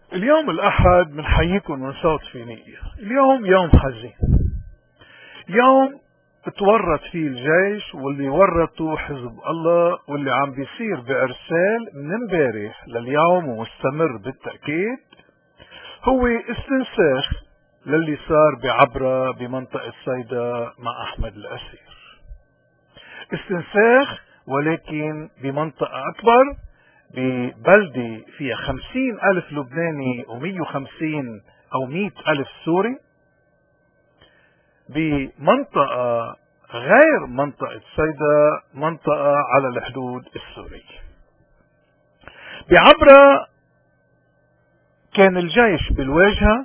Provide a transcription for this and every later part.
اليوم الأحد بنحييكم من صوت فينيقيا. اليوم يوم حزين، يوم تورط فيه الجيش واللي ورطوا حزب الله، واللي عم بيصير بإرسال من امبارح لليوم ومستمر بالتأكيد هو استنساخ للي صار بعبرة بمنطقة صيدا مع أحمد الأسير. استنساخ ولكن بمنطقة أكبر، ببلدة فيها 50,000 لبناني و150 أو 100,000 سوري، بمنطقة غير منطقة صيدا، منطقة على الحدود السورية. بعبرة كان الجيش بالواجهة،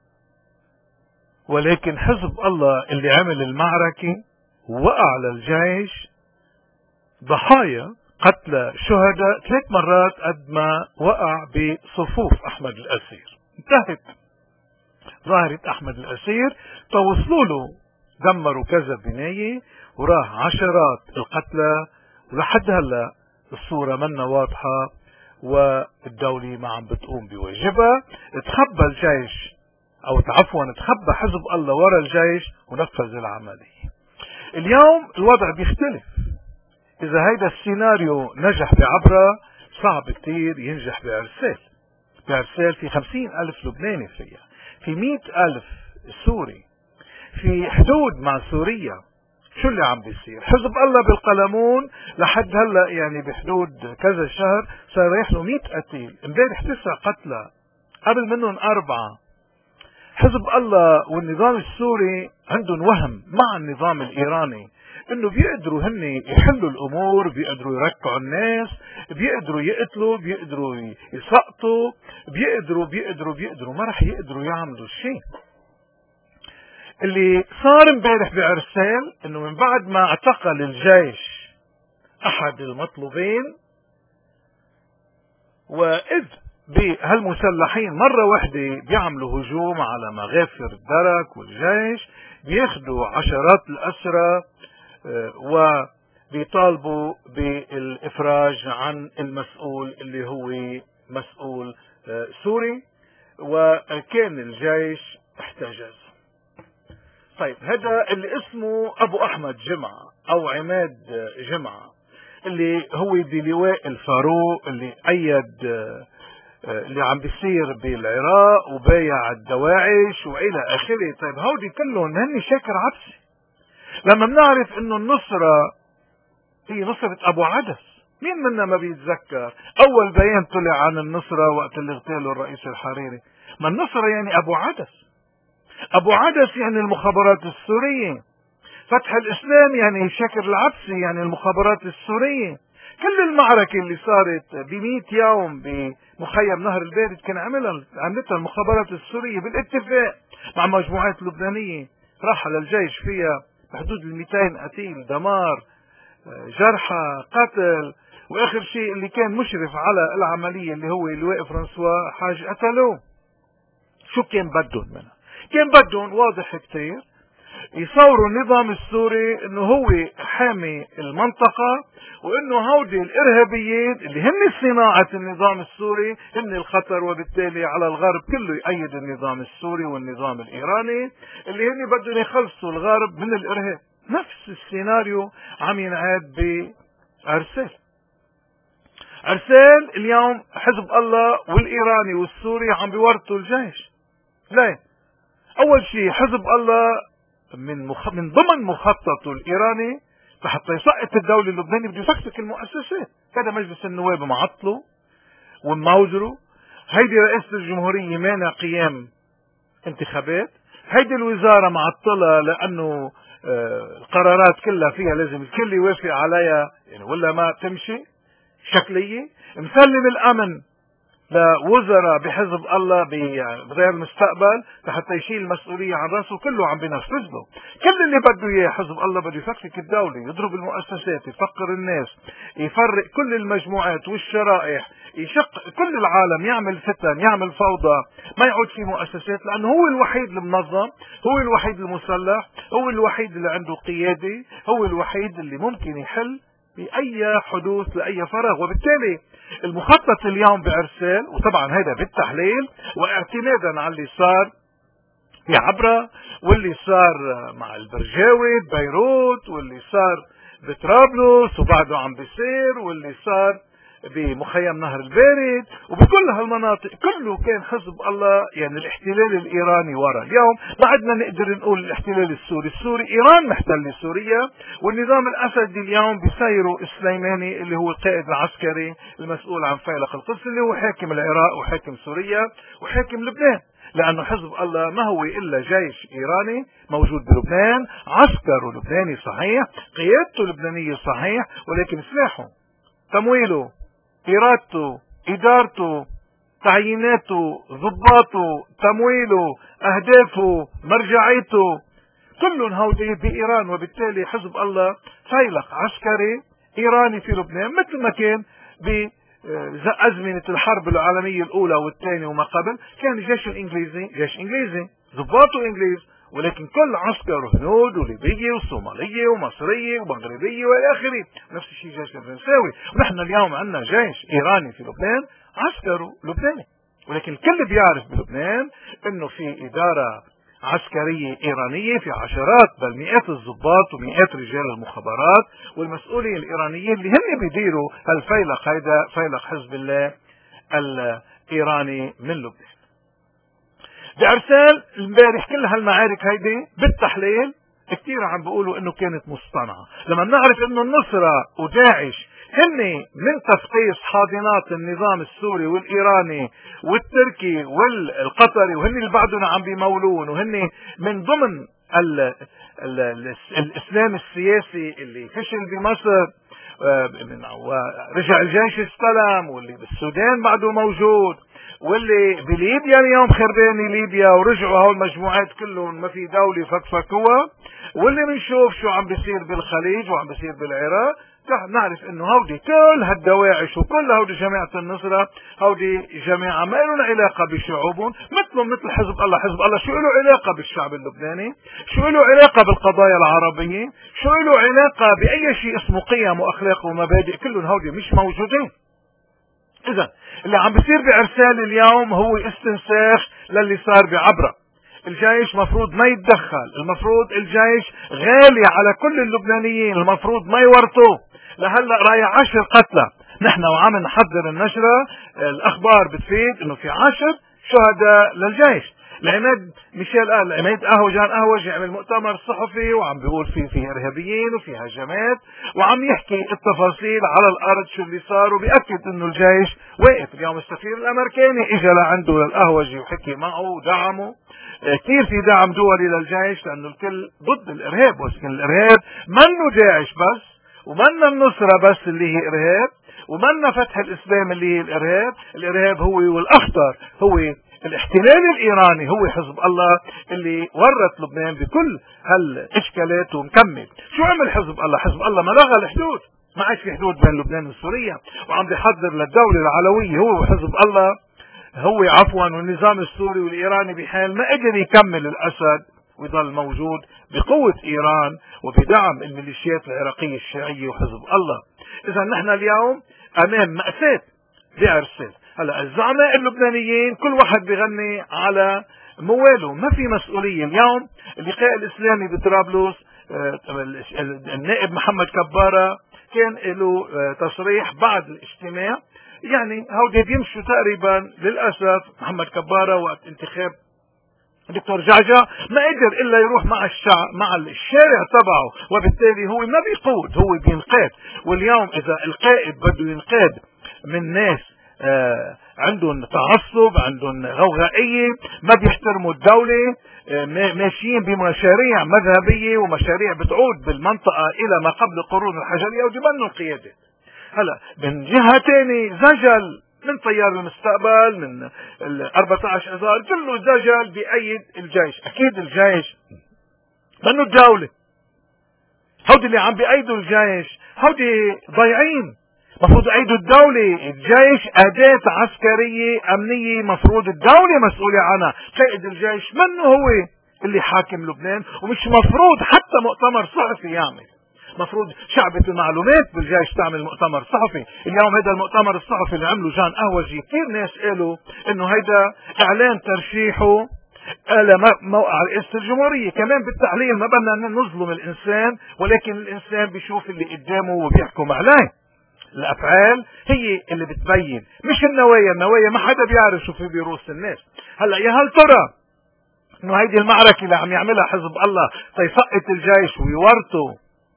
ولكن حزب الله اللي عمل المعركة وقع للجيش ضحايا، قتلى، شهداء 3 مرات قد ما وقع بصفوف أحمد الأسير. انتهت ظاهرة أحمد الأسير، فوصلوا له دمروا كذا بناية وراح عشرات القتلى، ولحد هلا الصورة منا واضحة والدولة ما عم بتقوم بواجبها. تخبى الجيش أو عفوا تخبى حزب الله ورا الجيش ونفذ العملية. اليوم الوضع بيختلف. إذا هيدا السيناريو نجح بعبرة، صعب كتير ينجح بعرسال. بعرسال في 50,000 لبناني فيها، في 100,000 سوري، في حدود مع سوريا. شو اللي عم بيصير؟ حزب الله بالقلمون لحد هلا يعني بحدود كذا شهر صار رايح له 100 قتيل، امبارح 9 قتلى، قبل منهم 4. حزب الله والنظام السوري عندهم وهم مع النظام الإيراني انه بيقدروا هن يحلوا الامور، بيقدروا يركعوا الناس، بيقدروا يقتلوا، بيقدروا يسقطوا، بيقدروا ما رح يقدروا يعملوا شيء. اللي صار امبارح بعرسال انه من بعد ما اعتقل الجيش احد المطلوبين، واذ بهالمسلحين مرة واحدة بيعملوا هجوم على مغافر الدرك والجيش، بياخدوا عشرات الأسرى وبيطالبوا بالإفراج عن المسؤول اللي هو مسؤول سوري، وكان الجيش احتجز. طيب هذا اللي اسمه أبو أحمد جمعة أو عماد جمعة، اللي هو بلواء الفاروق، اللي أيد اللي عم بيصير بالعراق وبايع الدواعش وإلى آخره. طيب هودي كلهم هن شاكر عبسي. لما بنعرف انه النصرة هي نصرة ابو عدس، مين منا ما بيتذكر اول بيان طلع عن النصرة وقت اللي اغتالوا الرئيس الحريري؟ ما النصرة يعني ابو عدس. ابو عدس يعني المخابرات السورية. فتح الاسلام يعني شاكر العبسي يعني المخابرات السورية. كل المعركة اللي صارت ب100 يوم بمخيم نهر البارد كان عملتها المخابرات السورية بالاتفاق مع مجموعات لبنانية راح للجيش فيها بحدود 200 قتيل، دمار، جرحى، قتل، واخر شيء اللي كان مشرف على العملية اللي هو اللواء فرانسوا حاج قتلوه. شو كان بدهم منها؟ كان بدهم واضح كتير يصوروا النظام السوري انه هو حامي المنطقة، وانه هودي الارهابيين اللي هن صناعة النظام السوري هن الخطر، وبالتالي على الغرب كله يؤيد النظام السوري والنظام الايراني اللي هن بدهم يخلصوا الغرب من الارهاب. نفس السيناريو عم ينعاد بعرسال. عرسال اليوم حزب الله والايراني والسوري عم بيورطوا الجيش. ليه؟ اول شيء حزب الله من ضمن مخططه الإيراني حتى يسقط الدولة اللبنانية بده يفكك المؤسسات. هذا مجلس النواب معطله وموزره، هيدي رئاسة الجمهورية مانع قيام انتخابات، هيدي الوزارة معطلة لأنه القرارات كلها فيها لازم الكل يوافق عليها يعني ولا ما تمشي شكلية، مسلم الأمن لوزراء بحزب الله بغير المستقبل حتى يشيل المسؤولية عن راسه، كله عم بينفذ له. كل اللي بده اياه حزب الله بده يفكك الدولة، يضرب المؤسسات، يفقر الناس، يفرق كل المجموعات والشرائح، يشق كل العالم، يعمل فتن، يعمل فوضى، ما يعود في مؤسسات، لأنه هو الوحيد المنظم، هو الوحيد المسلح، هو الوحيد اللي عنده قيادة، هو الوحيد اللي ممكن يحل بأي حدوث لأي فراغ. وبالتالي المخطط اليوم بعرسال، وطبعا هذا بالتحليل واعتمادا على اللي صار في عبرة، واللي صار مع البرجاوي ببيروت، واللي صار بطرابلس وبعده عم بيصير، واللي صار بمخيم نهر البارد وبكل هالمناطق، كله كان حزب الله. يعني الاحتلال الايراني ورا. اليوم ما عدنا نقدر نقول الاحتلال السوري ايران محتل سوريا، والنظام الاسدي اليوم بيسيره السليماني اللي هو القائد العسكري المسؤول عن فيلق القدس، اللي هو حاكم العراق وحاكم سوريا وحاكم لبنان. لأنه حزب الله ما هو إلا جيش إيراني موجود بلبنان، عسكره لبناني صحيح، قيادته لبنانية صحيح، ولكن سلاحه، تمويله، إرادته، إدارته، تعييناته، ضباطه، تمويله، أهدافه، مرجعيته، كلهم هودي بإيران. وبالتالي حزب الله فيلق عسكري إيراني في لبنان، مثل ما كان أزمنة الحرب العالمية الأولى والثانية وما قبل. كان الجيش الإنجليزي جيش إنجليزي، ضباطه إنجليز، ولكن كل عسكره هنود وليبية وصومالية ومصرية ومغربية وإلى آخره. نفس الشيء الجيش الفرنساوي. ونحن اليوم عندنا جيش إيراني في لبنان عسكره لبناني، ولكن الكل بيعرف بلبنان إنه في إدارة عسكرية إيرانية، في عشرات بل مئات الضباط ومئات رجال المخابرات والمسؤولين الإيرانيين اللي هن بيديروا هالفيلق. هيدا فيلق حزب الله الإيراني من لبنان. بعرسال امبارح كل هالمعارك هيدي بالتحليل كثير عم بيقولوا انه كانت مصطنعة. لما نعرف انه النصرة وداعش هن من تفقيس حاضنات النظام السوري والايراني والتركي والقطري، وهن اللي بعدنا عم بيمولون، وهن من ضمن الاسلام السياسي اللي فشل بمصر ورجع الجيش استلم، واللي بالسودان بعده موجود، واللي بليبيا اليوم خرباني ليبيا ورجعوا هول المجموعات كلهم ما في دولة فكفكوها، واللي بنشوف شو عم بيصير بالخليج وعم بيصير بالعراق. نعرف انه هودي كل هالدواعش وكل هودي جماعة النصرة هودي جماعة ما لهم علاقة بشعوبهم، مثل حزب الله. حزب الله شو له علاقة بالشعب اللبناني؟ شو له علاقة بالقضايا العربية؟ شو له علاقة بأي شيء اسمه قيم واخلاق ومبادئ؟ كلهم هودي مش موجودين. اذا اللي عم بيصير بعرسال اليوم هو استنساخ للي صار بعبرة. الجيش مفروض ما يتدخل، المفروض الجيش غالي على كل اللبنانيين، المفروض ما يورطوه. لهلا رايح 10 قتلى، نحن وعم نحضر النشرة الاخبار بتفيد انه في 10 شهداء للجيش. العماد ميشيل قال، العماد اهوج يعمل مؤتمر صحفي وعم بيقول في ارهابيين وفي هجمات، وعم يحكي التفاصيل على الارض شو اللي صار، وبيأكد انه الجيش واقف. اليوم السفير الامريكاني اجى لعنده للقهوجي وحكي معه ودعمه. كثير في دعم دولي للجيش، لانه الكل ضد الارهاب، ولكن الارهاب منه داعش بس، ومنا النصرة بس اللي هي ارهاب، ومنا فتح الاسلام اللي هي الارهاب. الارهاب هو والاخطر هو الاحتلال الايراني، هو حزب الله اللي ورط لبنان بكل هالاشكالات ومكمل. شو عمل حزب الله؟ حزب الله ما لغى الحدود، ما عادش في حدود بين لبنان وسوريا، وعم بيحضر للدولة العلوية. هو حزب الله والنظام السوري والايراني بحال ما قدر يكمل الاسد ويظل موجود بقوة ايران وبدعم الميليشيات العراقية الشيعية وحزب الله. اذا نحن اليوم امام مأساة بعرسال. هلا الزعماء اللبنانيين كل واحد بيغني على مواله، ما في مسؤولية. اليوم اللقاء الاسلامي بطرابلس، النائب محمد كبارة كان له تصريح بعد الاجتماع، يعني هودي بيمشوا تقريبا. للأسف محمد كبارة وقت انتخاب دكتور جعجع ما قدر الا يروح مع الشعب مع الشارع تبعه، وبالتالي هو ما بيقود، هو بينقاد. واليوم اذا القائد بده ينقاد من ناس عندهم تعصب، عندهم غوغائية، ما بيحترموا الدولة، ماشيين بمشاريع مذهبية ومشاريع بتعود بالمنطقة الى ما قبل القرون الحجرية، ودي منه القيادة. هلا من جهة تاني زجل من طيار المستقبل، من 14 اذار، كله زجل بأيد الجيش. اكيد الجيش منه الدولة، هودي اللي عم بأيدوا الجيش هودي ضايعين، مفروض أيدوا الدولة. الجيش أداة عسكرية أمنية، مفروض الدولة مسؤولة عنها. قائد الجيش منه هو اللي حاكم لبنان، ومش مفروض حتى مؤتمر صحفي يعمل، مفروض شعبة المعلومات بالجيش تعمل مؤتمر صحفي. اليوم هذا المؤتمر الصحفي اللي عمله جان قهوجي كثير ناس قالوا انه هيدا اعلان ترشيحه على موقع رئاسة الجمهورية. كمان بالتحليل ما بدنا نظلم الانسان، ولكن الانسان بيشوف اللي قدامه وبيحكم عليه. الافعال هي اللي بتبين مش النوايا. النوايا ما حدا بيعرف شو في بيروس الناس. هلا يا هل ترى انه هيدي المعركة اللي عم يعملها حزب الله تيسقط الجيش ويورطه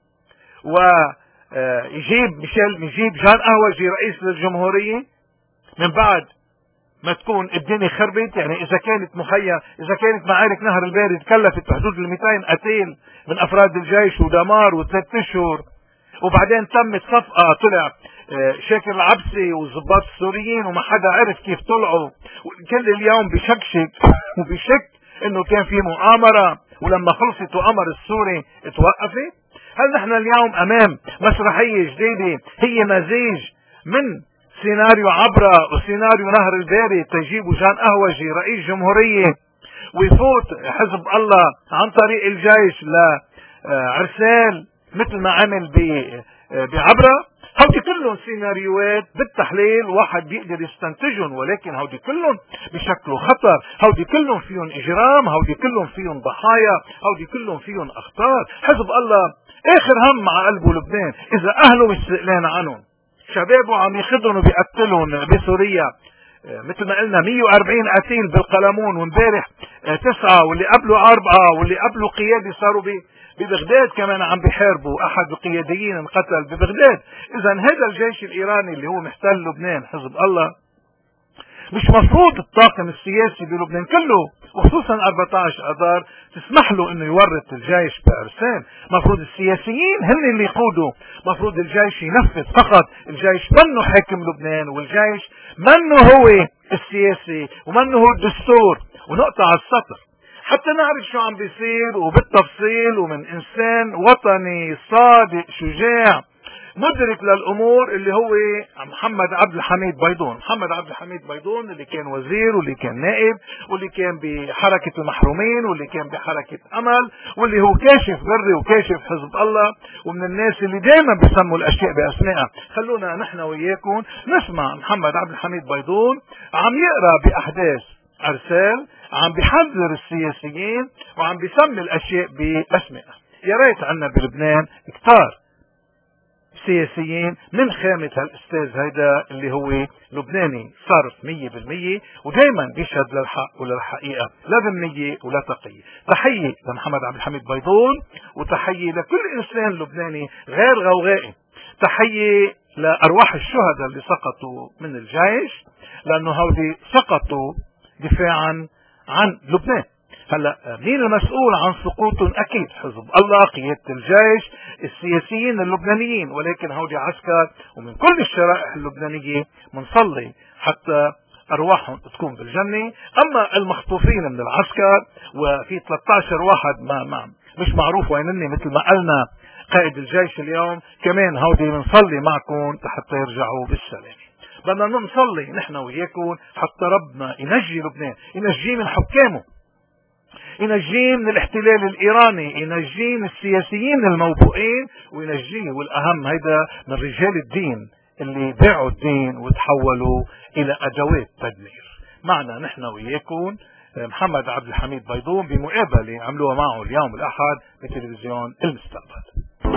يجيب جان قهوجي رئيس للجمهورية من بعد ما تكون الدنيا خربت؟ يعني اذا كانت معارك نهر البارد تكلفت بحدود 200 قتيل من افراد الجيش ودمار وثلاث اشهر، وبعدين تمت صفقة طلع شاكر العبسي والضباط السوريين وما حدا عرف كيف طلعوا، كل اليوم بشك انه كان في مؤامرة، ولما خلصت وامر السوري توقفت. هل نحن اليوم امام مسرحية جديدة هي مزيج من سيناريو عبرة وسيناريو نهر البارد تجيبوا جان قهوجي رئيس جمهورية ويفوت حزب الله عن طريق الجيش لعرسال مثل ما عمل بعبرة؟ هودي كلهم سيناريوهات بالتحليل واحد بيقدر يستنتجهم، ولكن هودي كلهم بشكل خطر، هودي كلهم فيهم اجرام، هودي كلهم فيهم ضحايا، هودي كلهم فيهم اخطار. حزب الله اخر هم مع قلبه لبنان، اذا اهله مش سئلان عنهم، شبابه عم يخدهم وبيقتلهم بسوريا مثل ما قلنا 140 قتيل بالقلمون، وامبارح 9 واللي قبله 4 واللي قبله قيادي صاروا ببغداد كمان عم بيحاربوا، احد القياديين انقتل ببغداد. اذا هذا الجيش الايراني اللي هو محتل لبنان حزب الله مش مفروض الطاقم السياسي بلبنان كله وخصوصا 14 اذار تسمح له انه يورط الجيش بارسال. مفروض السياسيين هن اللي يقودوا، مفروض الجيش ينفذ فقط. الجيش منه حاكم لبنان، والجيش منه هو السياسي ومنه هو الدستور. ونقطع السطر حتى نعرف شو عم بيصير وبالتفصيل، ومن انسان وطني صادق شجاع مدرك للامور اللي هو محمد عبد الحميد بيضون. محمد عبد الحميد بيضون اللي كان وزير واللي كان نائب واللي كان بحركة المحرومين واللي كان بحركة امل واللي هو كاشف بري وكاشف حزب الله، ومن الناس اللي دائما بيسموا الاشياء باسمائها. خلونا نحن وياكم نسمع محمد عبد الحميد بيضون عم يقرا باحداث عرسال، عم بيحذر السياسيين وعم بيسمي الاشياء باسمائها. يا ريت عنا بلبنان كتار سياسيين من خامة هالاستاذ هيدا اللي هو لبناني صرف 100% ودايما بيشهد للحق وللحقيقة، لا ذمية ولا تقية. تحية لمحمد عبد الحميد بيضون، وتحية لكل انسان لبناني غير غوغائي. تحية لارواح الشهداء اللي سقطوا من الجيش، لانه هودي سقطوا دفاعا عن لبنان. هلا مين المسؤول عن سقوطهم؟ اكيد حزب الله، قيادة الجيش، السياسيين اللبنانيين، ولكن هودي عسكر ومن كل الشرائح اللبنانية منصلي حتى ارواحهم تكون بالجنة. اما المخطوفين من العسكر وفي 13 واحد ما مش معروف وينني مثل ما قالنا قائد الجيش اليوم، كمان هودي منصلي معكم حتى يرجعوا بالسلام. بدنا نصلي نحن وياكم حتى ربنا ينجي لبنان، ينجيه من حكامه، ينجيه من الاحتلال الايراني، ينجيه من السياسيين الموبوئين، وينجيه والاهم هيدا من رجال الدين اللي باعوا الدين وتحولوا الى ادوات تدمير. معنا نحن وياكم محمد عبد الحميد بيضون بمقابلة عملوها معه اليوم الاحد بتلفزيون المستقبل.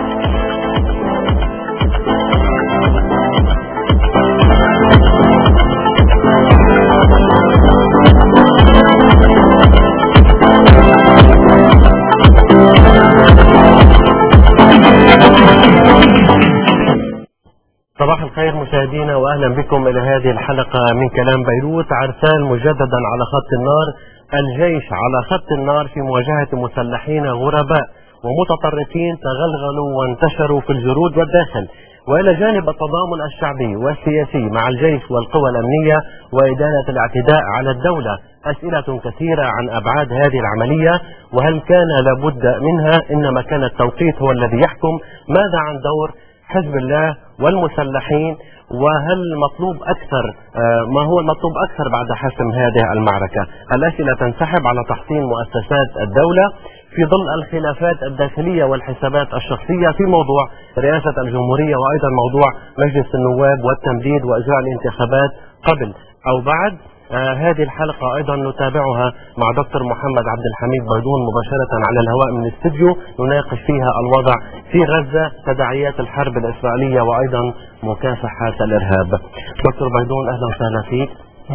صباح الخير مشاهدينا، واهلا بكم الى هذه الحلقة من كلام بيروت. عرسال مجددا على خط النار، الجيش على خط النار في مواجهة مسلحين غرباء ومتطرفين تغلغلوا وانتشروا في الجرود والداخل، والى جانب التضامن الشعبي والسياسي مع الجيش والقوى الامنية وادانة الاعتداء على الدولة. اسئلة كثيرة عن ابعاد هذه العملية، وهل كان لابد منها؟ انما كان التوقيت هو الذي يحكم. ماذا عن دور حزب الله والمسلحين؟ وهل مطلوب أكثر، ما هو المطلوب أكثر بعد حسم هذه المعركة؟ الأسئلة تنسحب على تحصين مؤسسات الدولة في ظل الخلافات الداخلية والحسابات الشخصية في موضوع رئاسة الجمهورية، وأيضا موضوع مجلس النواب والتمديد وإجراء الانتخابات قبل أو بعد. هذه الحلقة أيضا نتابعها مع دكتور محمد عبد الحميد بيضون مباشرة على الهواء من الاستديو، نناقش فيها الوضع في غزة، تداعيات الحرب الإسرائيلية، وأيضا مكافحة الإرهاب. دكتور بيضون أهلا وسهلا فيك.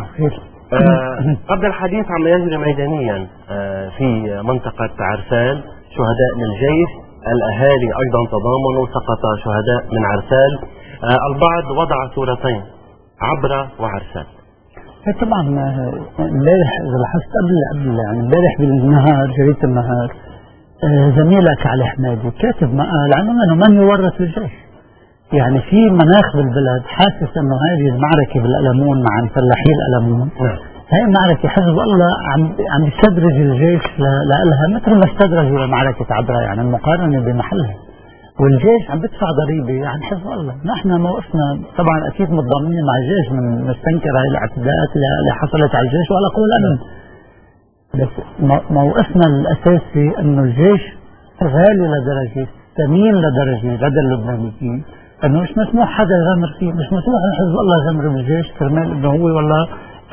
قبل الحديث عما يجري ميدانيا في منطقة عرسال، شهداء للجيش، الأهالي أيضا تضامنوا، سقط شهداء من عرسال. البعض وضع صورتين، عبرة وعرسال. طبعا امبارح اذا لاحظت قبل يعني امبارح بالنهار جريدة النهار زميلك علي حمادي كاتب مقال عنوانه من يورث الجيش. يعني في مناخ بالبلد حاسس انه هذه المعركة بالقلمون مع مسلحي القلمون، هاي المعركة حزب الله عم يستدرج الجيش لها مثل ما استدرجوا لمعركة عبرة، يعني المقارنة بمحلها. والجيش عم بدفع ضريبة عن حزب الله. نحن موقفنا طبعا اكيد متضامنين مع الجيش، من نستنكر هاي الاعتداءات اللي حصلت على الجيش وعلى قوى الامن، بس موقفنا الاساسي انه الجيش غالي لدرجة، ثمين لدرجة لدى اللبنانيين انه مش مسموح حدا يغامر فيه، مش مسموح ان حزب الله يغامر بالجيش كرمال انه هو والله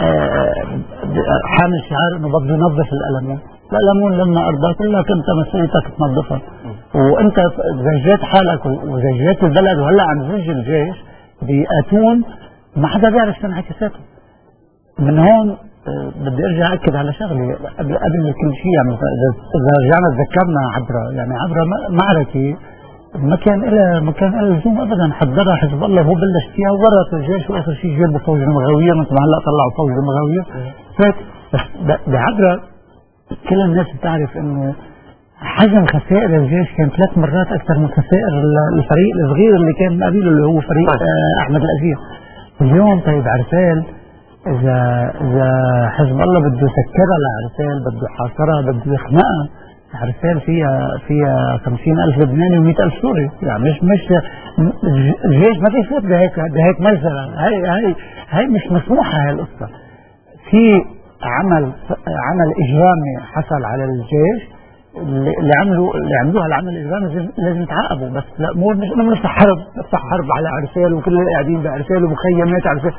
حامل شعار انه بده ينظف القلمون. القلمون لما ارضاك الا كنت مسؤوليتك تنظفها، وانت زجيت حالك وزجيت البلد، وهلا عم زج الجيش باتون ما حدا بيعرف شو انعكاساته. من هون بدي ارجع اكد على شغله قبل كل شيء. يعني اذا رجعنا تذكرنا عبره، يعني عبره معركه ما كان لها لزوم ابدا، حضرها حزب الله وهو بلش فيها وورط الجيش، واخر شيء جابوا فوج المغاويه، مثل ما هلا طلعوا فوج المغاويه. بعبره كل الناس بتعرف انه حجم خسائر الجيش كان 3 مرات اكثر من خسائر الفريق الصغير اللي كان قبيله اللي هو فريق احمد الازير. اليوم طيب عرسال، اذا حزب الله بده يسكرها لعرسال، بده يحاصرها، بده يخنقها، عرسال فيها 50,000 لبناني و100,000 سوري. يعني مش الجيش ما في يفوت بهيك مجزرة. هي مش مسموحة هاي القصة. في عمل اجرامي حصل على الجيش، اللي عملوها العمل الاجرامي لازم يتعاقبوا، بس الامور مش حرب على عرسال وكل اللي قاعدين بعرسال ومخيمات عرسال.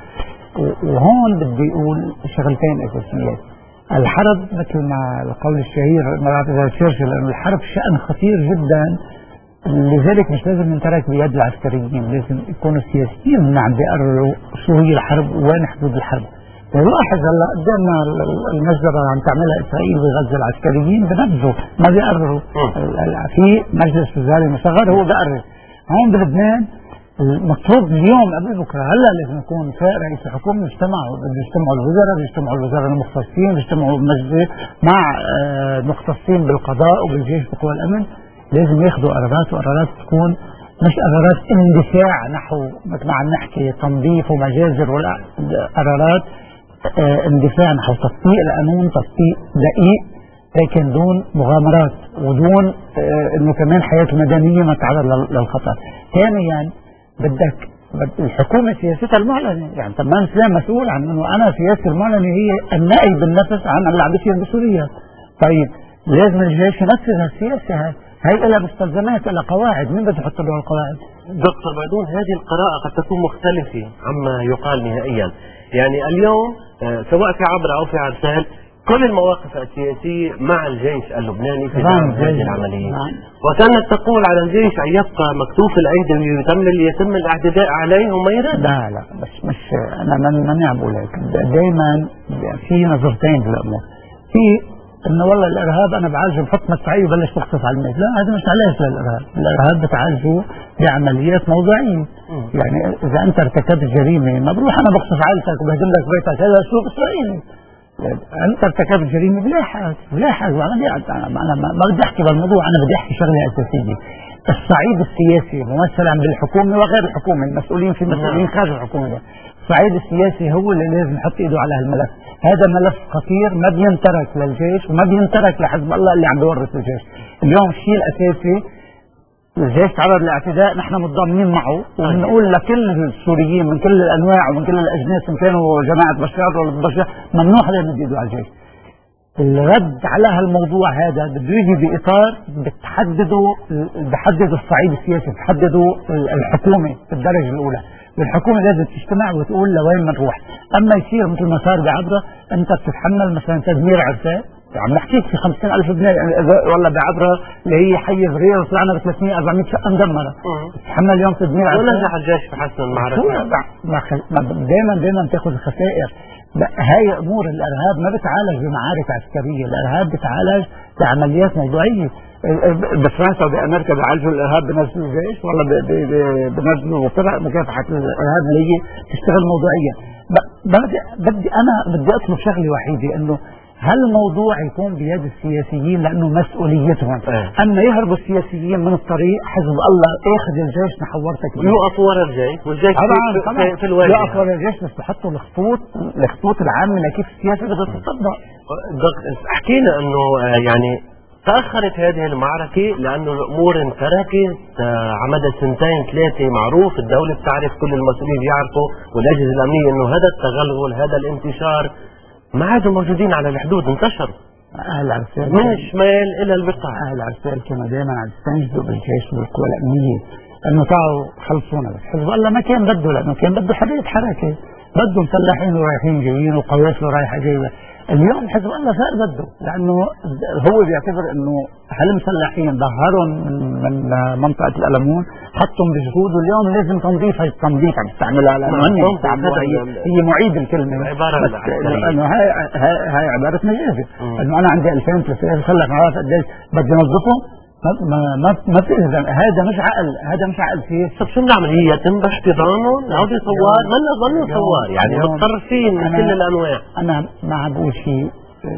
وهون بدي اقول شغلتين اساسيات. الحرب مثل ما القول الشهير مرات تشرشل انه الحرب شأن خطير جدا، لذلك مش لازم ينترك بيد العسكريين، لازم يكونوا السياسيين اللي عم بيقرروا شو هي الحرب وين حدود الحرب. نلاحظ هلا قدامنا المجزرة اللي عم تعملها اسرائيل بغزة، العسكريين بنفذوا ما بيقرروا. في مجلس وزاري مصغر هو بيقرر. هون بلبنان المطلوب اليوم قبل بكره هلا لازم يكون رئيس الحكومه يجتمعوا بيجتمعوا الوزراء المختصين، بيجتمعوا بمجلس مع مختصين بالقضاء وبالجيش بقوى الامن، لازم ياخذوا قرارات تكون مش قرارات اندفاع نحو مثل ما عم نحكي تنظيف ومجازر، ولا قرارات اندفاع نحو تطبيق القانون، تطبيق دقيق لكن دون مغامرات ودون انه كمان حياه المدنيه ما تعرض للخطر. ثانيا بدك الحكومه سياستها المعلنه، يعني تمام سلام مسؤول عن انه انا سياستي المعلنه هي النأي بالنفس عن اللي عم بيصير بسوريا. طيب لازم الجيش ينفذ هالسياسه، هي لها مستلزمات، لها قواعد، مين بده يحط له القواعد؟ دكتور بيضون، هذه القراءة قد تكون مختلفة عما يقال نهائيا. يعني اليوم سواء في عبرة أو في عرسال كل المواقف السياسية مع الجيش اللبناني في هذه العملية، وكانت تقول على الجيش أن يبقى مكتوف الأيدي ويتم الاعتداء عليه وما يراد. لا بس مش أنا ماني عم بقول هيك. دائما في نظرتين بالأمور. في انه والله الارهاب انا بعالجه بحط مدفعيه وبلش بخطف على الناس، لا هذا مش علاج للارهاب، الارهاب بتعالجه بعمليات موضوعيه. يعني اذا انت ارتكبت جريمه ما بروح انا بخطف عائلتك وبهدم لك بيتك، هذا اسلوب اسرائيلي. انت ارتكبت جريمه بلاحق وعمليات. انا ما بدي احكي بالموضوع، انا بدي احكي شغله اساسيه. الصعيد السياسي ممثلا بالحكومه وغير الحكومه، المسؤولين في مسؤولين خارج الحكومه، الصعيد السياسي هو اللي لازم يحط ايده على هالملف. هذا ملف خطير ما بينترك للجيش وما بينترك لحزب الله اللي عم بيورث الجيش. اليوم الشيء الاساسي الجيش تعرض لاعتداء نحن متضامنين معه، وبنقول لكل السوريين من كل الانواع ومن كل الاجناس ان كانوا جماعه بشار ولا بشار ممنوع حدا يمد ايده على الجيش. الرد على هالموضوع هذا بده يجي باطار بحددوا الصعيد السياسي، بحددوا الحكومه في الدرجه الاولى، والحكومه لازم تجتمع وتقول لوين بنروح. اما يصير مثل ما صار بعبره، انت بتتحمل مثلا تدمير عرسان، عم نحكيك في 50,000 بناء والله بعبره اللي هي حي صغير طلعنا ب 300 400 شقه مدمره. تتحمل اليوم تدمير عرسان. ونجح الجيش في حسم المعركه. دائما بتاخذ الخسائر. هاي امور الارهاب ما بتعالج بمعارك عسكريه، الارهاب بتعالج بعمليات موضوعيه. بفرنسا وبامريكا بيعالجوا الارهاب بنزلوا جيش، والله بنزلوا فرق مكافحه الارهاب اللي هي تشتغل موضوعيا. بدي اطلب شغله وحيده، انه هالموضوع يكون بيد السياسيين لانه مسؤوليتهم. اما يهربوا السياسيين من الطريق، حزب الله اخذ الجيش نحورتك يوقف ورا الجيش، والجيش طبعا في الواجهه يوقف ورا الجيش، بس بحطوا الخطوط العامه لكيف السياسه بدها تطبق. حكينا انه يعني تاخرت هذه المعركه لانه الامور انتركت على مدى سنتين ثلاثه. معروف الدوله بتعرف، كل المسؤولين بيعرفوا والاجهزه الامنيه انه هذا التغلغل هذا الانتشار ما عادوا موجودين على الحدود، انتشروا اهل عرسال من الشمال الى البقاع. اهل عرسال كانوا دائما عم يستنجدوا بالجيش والقوى الامنيه انه تعالوا خلصونا، بس حزب الله ما كان بده، لانه كان بده حريه حركه، بده مسلحين ورايحين جايين وقوافل رايحه جايه. اليوم حزب الله صار بده، لانه هو بيعتبر انه هالمسلحين ظهرهم من منطقه القلمون، حطهم بجهود، واليوم لازم تنظيف. هي التنظيف عم تستعملها لانه هي معيد الكلمه، لانه هاي عباره مجازي، انه انا عندي 2000 3000 مسلح ما بعرف قديش بدي انظفهم. ما في، هذا مش عقل، هذا مش عقل سياسي. طب شو بنعمل؟ هي يتم احتضانهم عودة ثوار، ما ظنوا ثوار يعني متطرفين من كل الانواع. انا ما عم بقول شيء،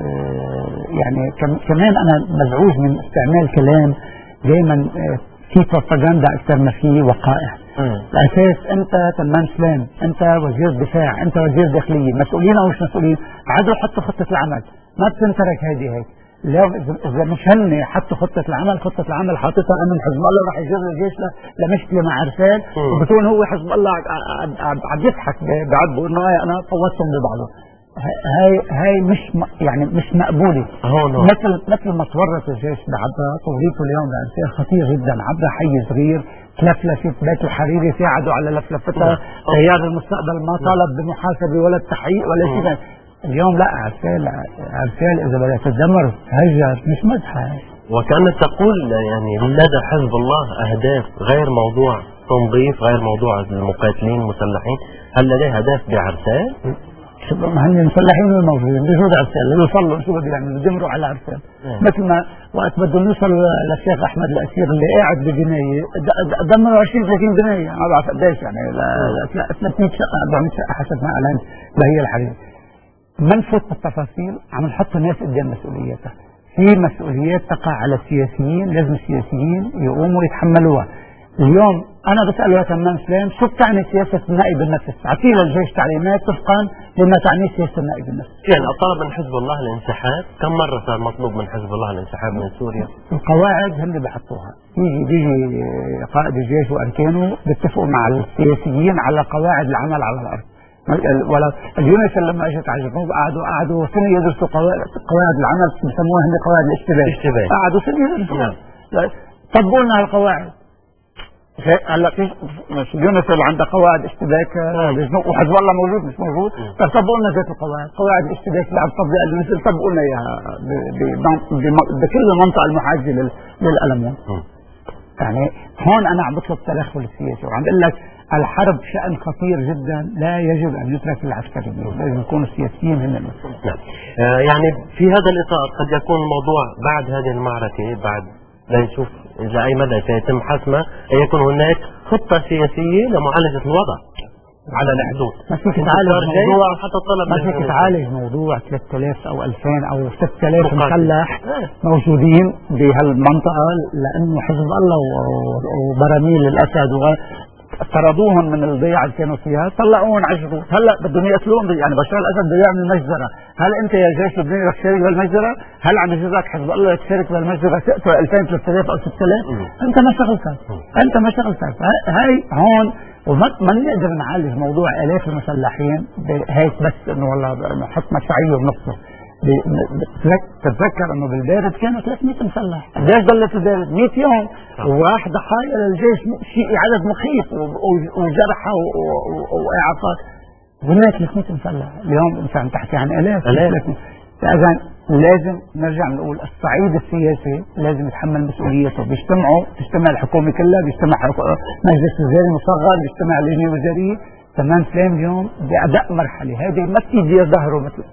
يعني كمان انا مزعوج من استعمال كلام دائما في بروباغندا اكثر ما في وقائع. الاساس انت تمام سلام، انت وزير دفاع، انت وزير داخليه، مسؤولين او مش مسؤولين، عادوا حطوا خطه العمل، ما بتنترك هيك. اليوم اذا مش هن حطوا خطه العمل حاططها انه حزب الله راح يجر الجيش لمشكله مع عرسال، وبتكون هو حزب الله عم يضحك بعبه انه انا فوتهم ببعضهم. هاي مش مقبوله. مثل ما تورط الجيش بعبره، توريطه اليوم بعرسال خطير جدا. عبره حي صغير، لفلفه بيت الحريري ساعدوا على لفلفتها، تيار المستقبل ما طالب بمحاسبه ولا التحقيق ولا شيء. اليوم لا، عرسال اذا بدها تتدمر هجر مش مزحه. وكانت تقول يعني لدى حزب الله اهداف غير موضوع تنظيف، غير موضوع المقاتلين المسلحين. هل لديه اهداف بعرسال؟ ما هن المسلحين الموجودين بجهود عرسال اللي يوصلوا شو بده يعملوا؟ بده يمروا على عرسال. مثل ما وقت بدهم يوصلوا للشيخ احمد الاسير اللي قاعد ببنايه دمروا 20 30 بنايه، ما بعرف قديش يعني 300 شقه 400 شقه حسب ما اعلن بهي الحريق. ما نفوت بالتفاصيل، عم نحط الناس قدام مسؤولياتها. في مسؤوليات تقع على السياسيين، لازم السياسيين يقوموا يتحملوها. اليوم انا بسأل يا تمام سلام، شو بتعني سياسة النائب النفس؟ اعطينا الجيش تعليمات طبقا لما تعني سياسة النائب النفس. يعني طلب من حزب الله الانسحاب، كم مرة صار مطلوب من حزب الله الانسحاب من سوريا؟ القواعد هم اللي بحطوها، بيجي قائد الجيش واركانه بيتفقوا مع السياسيين على قواعد العمل على الارض. ولا اليونس لما اجت على الجنوب قعدوا سنه يدرسوا قواعد العمل، بسموها هن قواعد الاشتباك. قعدوا سنه يدرسوا. طبقوا لنا هالقواعد. هلا في يونس اللي عنده قواعد اشتباك وحزب الله موجود مش موجود، طبقوا لنا ذات القواعد، قواعد الاشتباك اللي عم تطبق اليونس طبقوا لنا اياها بكل المنطقه المحاذيه للقلمون. يعني هون انا عم بطلب تدخل السياسي، وعم بقول لك الحرب شأن خطير جدا لا يجب أن يترك للعسكريين، لازم يكونوا السياسيين هم المسؤولين. يعني في هذا الإطار قد يكون الموضوع بعد هذه المعركة، بعد لا نشوف إلى أي مدى سيتم حسمه، أن يكون هناك خطة سياسية لمعالجة الوضع على الحدود. ما فيك تعالج موضوع 3000 أو 2000 أو 6000 مسلح موجودين بهالمنطقة، لأنه حزب الله وبراميل الأسد طردوهم من الضيعه اللي كانوا فيها، طلعوهم عجبوا، هلا بدهم يقتلوهم. يعني بشار الاسد بده يعمل مجزره، هل انت يا جيش لبناني رح تشارك بالمجزره؟ هل عم يجرك حزب الله تشارك بالمجزره تقتل 2000 3000 او 6000؟ انت ما شغلتك، انت ما شغلتك. هاي هون وما نقدر نعالج موضوع الاف المسلحين هيك بس انه والله نحط مشاعيه ونقصه. تتذكر انه بالبارد كانوا 300 مسلح، الجيش ضلت البارد 100 يوم وواحد ضحايا للجيش شيء عدد مخيف وجرحى واعاقات. قلنا 300 مسلح، اليوم انت عم تحكي عن الاف. اذا لازم نرجع نقول الصعيد السياسي لازم يتحمل مسؤوليته، تجتمع الحكومه كلها، بيجتمع مجلس وزاري مصغر، بيجتمع اللجنه الوزاريه. تمام سلام اليوم بأداء مرحله هذه ما تيجي ظهره مثل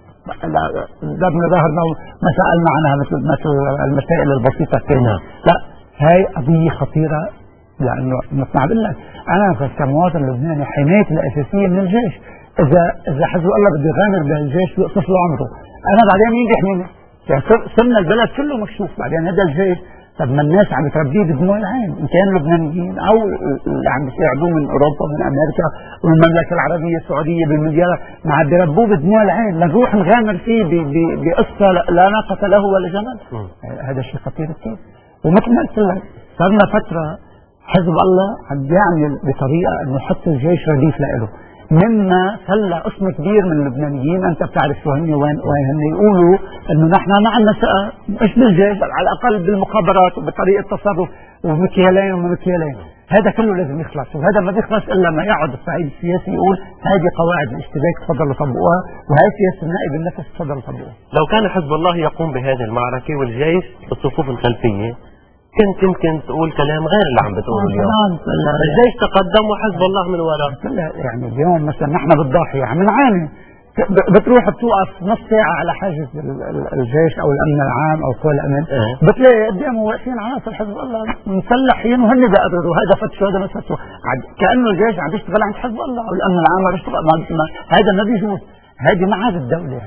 ضربنا ظهرنا ما سألنا عنها مثل المسائل البسيطة كنا. لا، هاي قضية خطيرة، لأنه مثل ما بقول لك أنا كمواطن لبناني حمايتي الأساسية من الجيش. إذا حزب الله بده يغامر بالجيش يقصف له عمره، أنا بعدين مين بيحميني؟ يعني صرنا البلد كله مكشوف، بعدين هذا الجيش طب ما الناس عم تربيه بدموع العين، ان كان لبنانيين او اللي عم بيساعدوه من اوروبا من امريكا والمملكه العربيه السعوديه بالمليارات، ما عم بيربوه بدموع العين، لنروح نغامر فيه بقصه لا ناقه له ولا جمل. هذا شيء خطير كثير. ومثل ما قلت لك صرنا فتره حزب الله عم يعمل بطريقه انه يحط الجيش رديف له، مما خلى قسم كبير من اللبنانيين، انت بتعرف شو هن وين هن، يقولوا انه نحن ما عندنا ثقه مش بالجيش، على الاقل بالمخابرات وبطريقه تصرف ومكيالين ومكيالين. هذا كله لازم يخلص، وهذا ما بيخلص الا ما يقعد الصعيد السياسي يقول هذه قواعد الاشتباك تفضلوا طبقوها، وهي سياسه النائب النفس تفضلوا طبقوها. لو كان حزب الله يقوم بهذه المعركه والجيش بالصفوف الخلفيه كنت يمكن تقول كلام غير اللي عم بتقوله اليوم. الجيش تقدم وحزب الله من وراء. يعني اليوم مثلا نحن بالضاحيه عم نعاني، بتروح بتوقف نص ساعه على حاجز الجيش او الامن العام او قوى الامن، بتلاقي قدامه واقفين عناصر حزب الله مسلحين وهن بيقرروا هذا فتشوا هذا ما فتشوا، كانه الجيش عم بيشتغل عند حزب الله او الامن العام عم بيشتغل. هذا ما بيجوز، هذه ما عاد الدوله.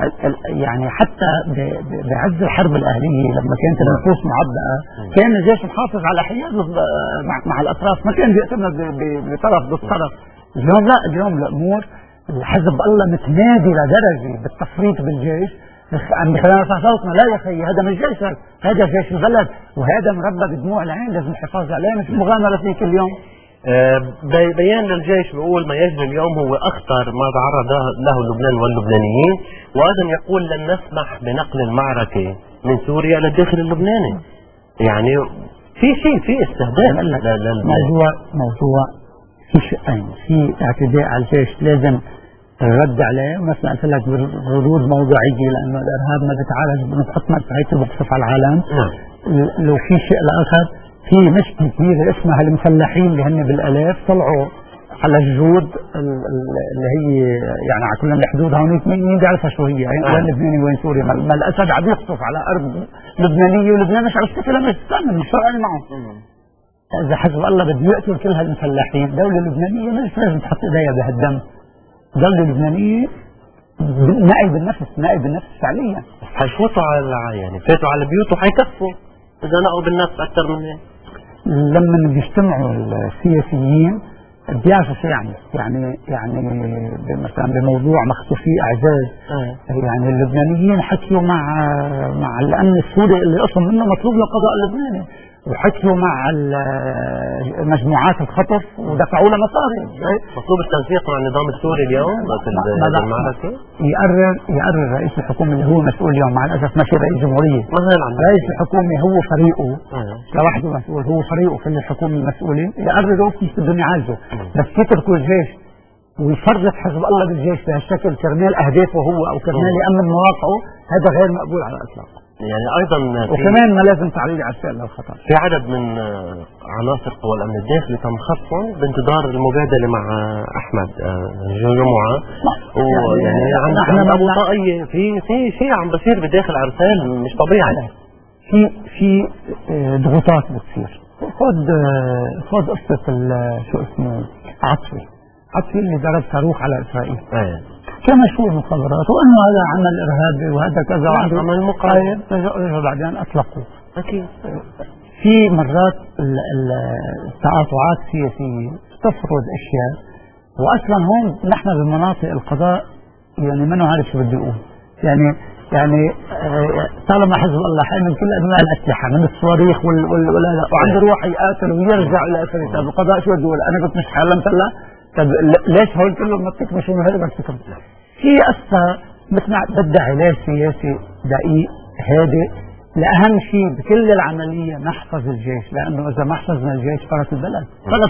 يعني حتى بعز الحرب الأهلية لما كانت النفوس معبأة كان الجيش محافظ على حياده مع الأطراف، ما كان بيعتمد بطرف ضد طرف. اليوم لا، اليوم الأمور حزب الله متنادي لدرجة بالتفريط بالجيش عم بخلينا نرفع صوتنا. لا يا أخي، هذا مش جيش، هذا جيش البلد، وهذا مربى بدموع العين، لازم الحفاظ عليه، مش مغامرة فيه كل يوم. بيان للجيش بيقول ما يجري اليوم هو أخطر ما تعرض له لبنان واللبنانيين، وأيضا يقول لن نسمح بنقل المعركة من سوريا إلى الداخل اللبناني. يعني في استهداف موضوع في شقين، في اعتداء على الجيش لازم الرد عليه، مثلا قلت لك بردود موضوعية، لأنه الإرهاب ما بيتعالج بنحط مرتعيته بوقف على العالم. لو في شيء الآخر، في مشكلة كبيرة اسمها المسلحين اللي هن بالالاف طلعوا على الجهود اللي هي يعني على كل الحدود هونيك، مين بيعرفها شو هي؟ وين لبناني وين سوري؟ ما الاسد عم يقصف على ارض لبنانيه ولبنان مش عم يستقبل، مش مستعمل، مش فارقان معه. اذا حزب الله بده يقتل كل هالمسلحين، دوله لبنانيه مش لازم تحط ايديها بهالدم. دوله لبنانيه نائب النفس فعليا. حيفوتوا يعني فاتوا على بيوت وحيكفوا اذا نقوا بالنفس اكثر من هيك. لما بيجتمعوا السياسيين بيعرفوا شو يعني مثلا بموضوع مخطوفي اعزاز، يعني اللبنانيين حكيوا مع الامن السوري اللي اصلا منه مطلوب للقضاء اللبناني، وحكيوا مع مجموعات الخطف ودفعوا له مصاري. مطلوب التنسيق مع النظام السوري اليوم في المعركة. يقرر رئيس الحكومة اللي هو مسؤول اليوم، مع الاسف ماشي رئيس جمهورية، رئيس الحكومة هو فريقه لوحده مسؤول، هو فريقه في الحكومة المسؤولين يقرروا كيف بدهم يعالجوا، بس يتركوا الجيش ويفرط حزب الله بالجيش بهالشكل كرمال اهدافه هو او كرمال يامن مواقعه، هذا غير مقبول على الاطلاق. يعني ايضا وكمان ما لازم تعريض على السائل للخطر. في عدد من عناصر قوى الامن الداخلي تم خطفهم بانتظار المبادله مع احمد جمعه، ويعني عند ابو طاقيه في شيء عم بصير بداخل عرسال مش طبيعي. في ضغوطات بتصير. خذ قصه شو اسمه عطفي اللي ضرب صاروخ على اسرائيل. كان مشهور مخابرات وانه هذا عمل ارهابي وهذا كذا وعنده عمل مقاومه، رجعوا بعدين اطلقوا. اكيد في مرات التقاطعات السياسية تفرض أشياء، وأصلا هون نحن بمناطق القضاء يعني ما عارف شو بده يقول. يعني طالما حزب الله حي من كل أنواع الأسلحة، من الصواريخ وعنده يروح يقاتل ويرجع إلى أسرته. القضاء شو بده يقول؟ أنا كنت مش حالمت الله. طب ليش هول كلهم ما بتكمشوا من هذا بس في قصة مثل بدها علاج سياسي دقيق هادئ. لأهم شيء بكل العملية نحفظ الجيش، لأنه إذا ما حفظنا الجيش فرط البلد.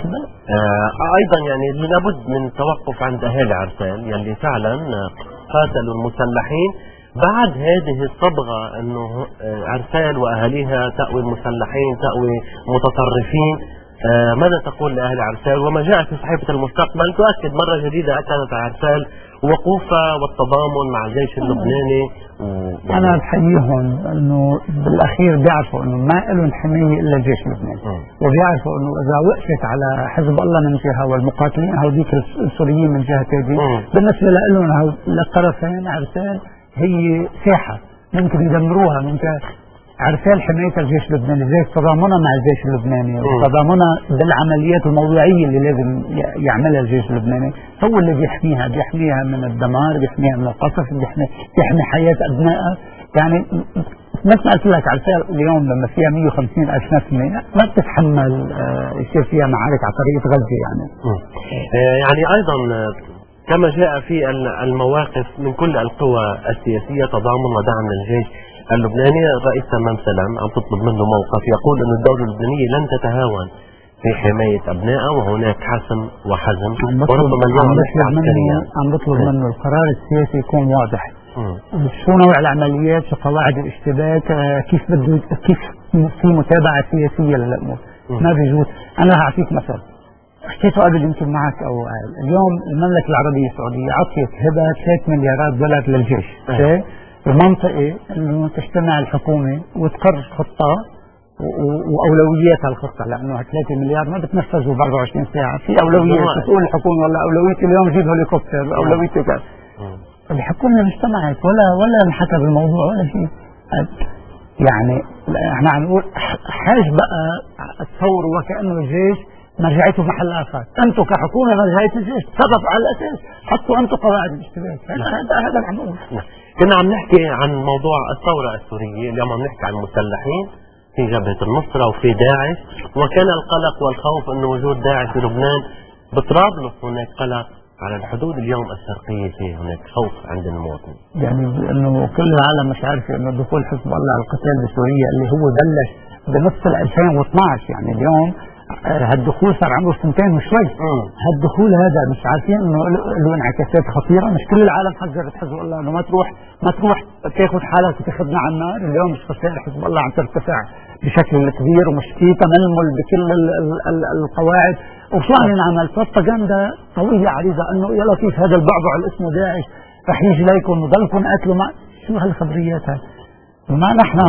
أيضا يعني لابد من التوقف عند أهالي عرسال يلي فعلا قاتلوا المسلحين. بعد هذه الصبغة أنه عرسال وأهاليها تأوي المسلحين، تأوي متطرفين، ماذا تقول لأهل عرسال؟ وما جاء في صحيفة المستقبل تؤكد مرة جديدة أكدت عرسال وقوفها والتضامن مع الجيش اللبناني. أنا بحييهم أنه بالأخير بيعرفوا أنه ما لهم حماية إلا الجيش اللبناني، وبيعرفوا أنه إذا وقفت على حزب الله من جهة والمقاتلين هوديك السوريين من جهة ثانية، بالنسبة لهم للطرفين عرسال هي ساحة ممكن يدمروها. ممكن عرسال حماية الجيش اللبناني، زي تضامنها مع الجيش اللبناني وتضامنها بالعمليات الموضوعية اللي لازم يعملها الجيش اللبناني، هو اللي بيحميها من الدمار، بيحميها من القصف، بيحمي حياة أبنائها. يعني مثل ما قلت لك عرسال اليوم لما فيها 150,000 نسمة ما بتتحمل يصير فيها معارك على طريقة غزة يعني أيضا كما جاء في المواقف من كل القوى السياسية تضامن ودعم للجيش اللبناني. الرئيس تمام سلام عم تطلب منه موقف، يقول أن الدولة اللبنانية لن تتهاون في حماية أبنائها وهناك حسم وحزم، وربما اليوم عم بطلب منه القرار السياسي يكون واضح. شو نوع العمليات، شو قواعد الاشتباك، كيف في متابعة سياسية للأمور. ما بيجوز. أنا هعطيك مثل حكيته قبل يمكن معك أو اليوم المملكة العربية السعودية عطيت هبة 3 مليارات دولار للجيش بمنطقة انه تجتمع الحكومة وتقرر خطة واولوياتها الخطة، لانه 3 مليار ما بتنفذوا ب 24 ساعة. في اولويات بتقول الحكومة والله اولويتي اليوم جيب هليكوبتر، اولويتي كذا. الحكومة اجتمعت ولا انحكى بالموضوع ولا شيء. يعني احنا عم نقول حاج بقى تصور وكأنه الجيش مرجعته محل آخر. أنتم كحكومة مرجعية الجيش تصرفوا على الأساس، حطوا أنتم قواعد الاشتباك. هذا العمود. كنا عم نحكي عن موضوع الثورة السورية، اليوم عم نحكي عن المسلحين في جبهة النصرة وفي داعش، وكان القلق والخوف أنه وجود داعش في لبنان. بطرابلس هناك قلق، على الحدود اليوم الشرقية في هناك خوف عند المواطن. يعني انه كل العالم مش عارفة انه دخول حزب الله على القتال بسوريا اللي هو بلش بنص 2012، يعني اليوم هالدخول صار عمره 2 وشوي. هالدخول هذا مش عارفين انه له انعكاسات خطيره. مش كل العالم حذرت حزب الله انه ما تروح تاخذ حالك وتاخذنا على النار. اليوم مش خسائر حزب الله عم ترتفع بشكل كبير ومش في تململ بكل القواعد. وشو عم ينعمل؟ بروباغندا طويله عريضه انه يا لطيف هذا البعبع اللي اسمه داعش رح يجي ليكم وضلكم قاتلوا مع شو هالخبريات هاي؟ ما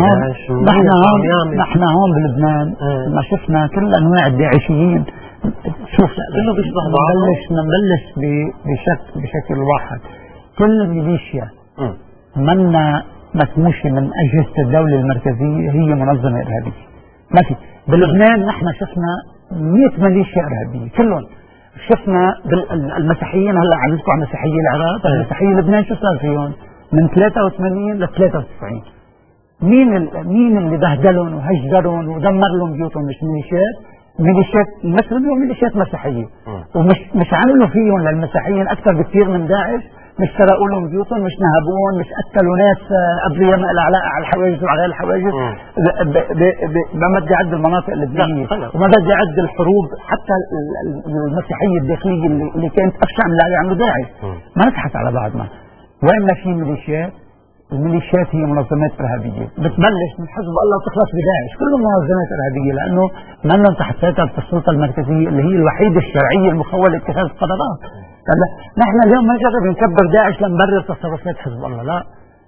نحن هون بلبنان ما شفنا كل انواع الداعشيين. شوف نبلش بشكل واحد. كل ميليشيا منا مسموشة من أجهزة الدولة المركزية هي منظمة إرهابية. ما في بلبنان نحن شفنا 100 ميليشيا إرهابية كلهم. شفنا المسيحيين، هلا عم يحكوا عن مسيحيي العراق، المسيحيي لبنان شو صار فيهم؟ من 83 ل 93 مين اللي بهدلهم وهجرهم ودمر لهم بيوتهم؟ مش ميليشيات مسلمين وميليشيات مسيحيين. ومش عملوا فيهم للمسيحيين اكثر بكثير من داعش. مش سرقوا لهم بيوتهم، مش نهبوهم، مش قتلوا ناس ابرياء ما لها علاقه على الحواجز وعلى الحواجز. ما بدي اعد المناطق اللبنانيه وما بدي اعد الحروب حتى المسيحيه الداخليه اللي كانت ابشع من اللي عملوا داعش. ما نضحك على بعضنا. وين ما في ميليشيات، الميليشيات هي منظمات إرهابية بتبلش من حزب الله وتخلص بداعش. كلهم منظمات إرهابية لأنه ما لهم تحت سيطرة السلطة المركزية اللي هي الوحيدة الشرعية المخولة لاتخاذ القرارات. نحن اليوم ما نجرب نكبر داعش لنبرر تصرفات حزب الله. لا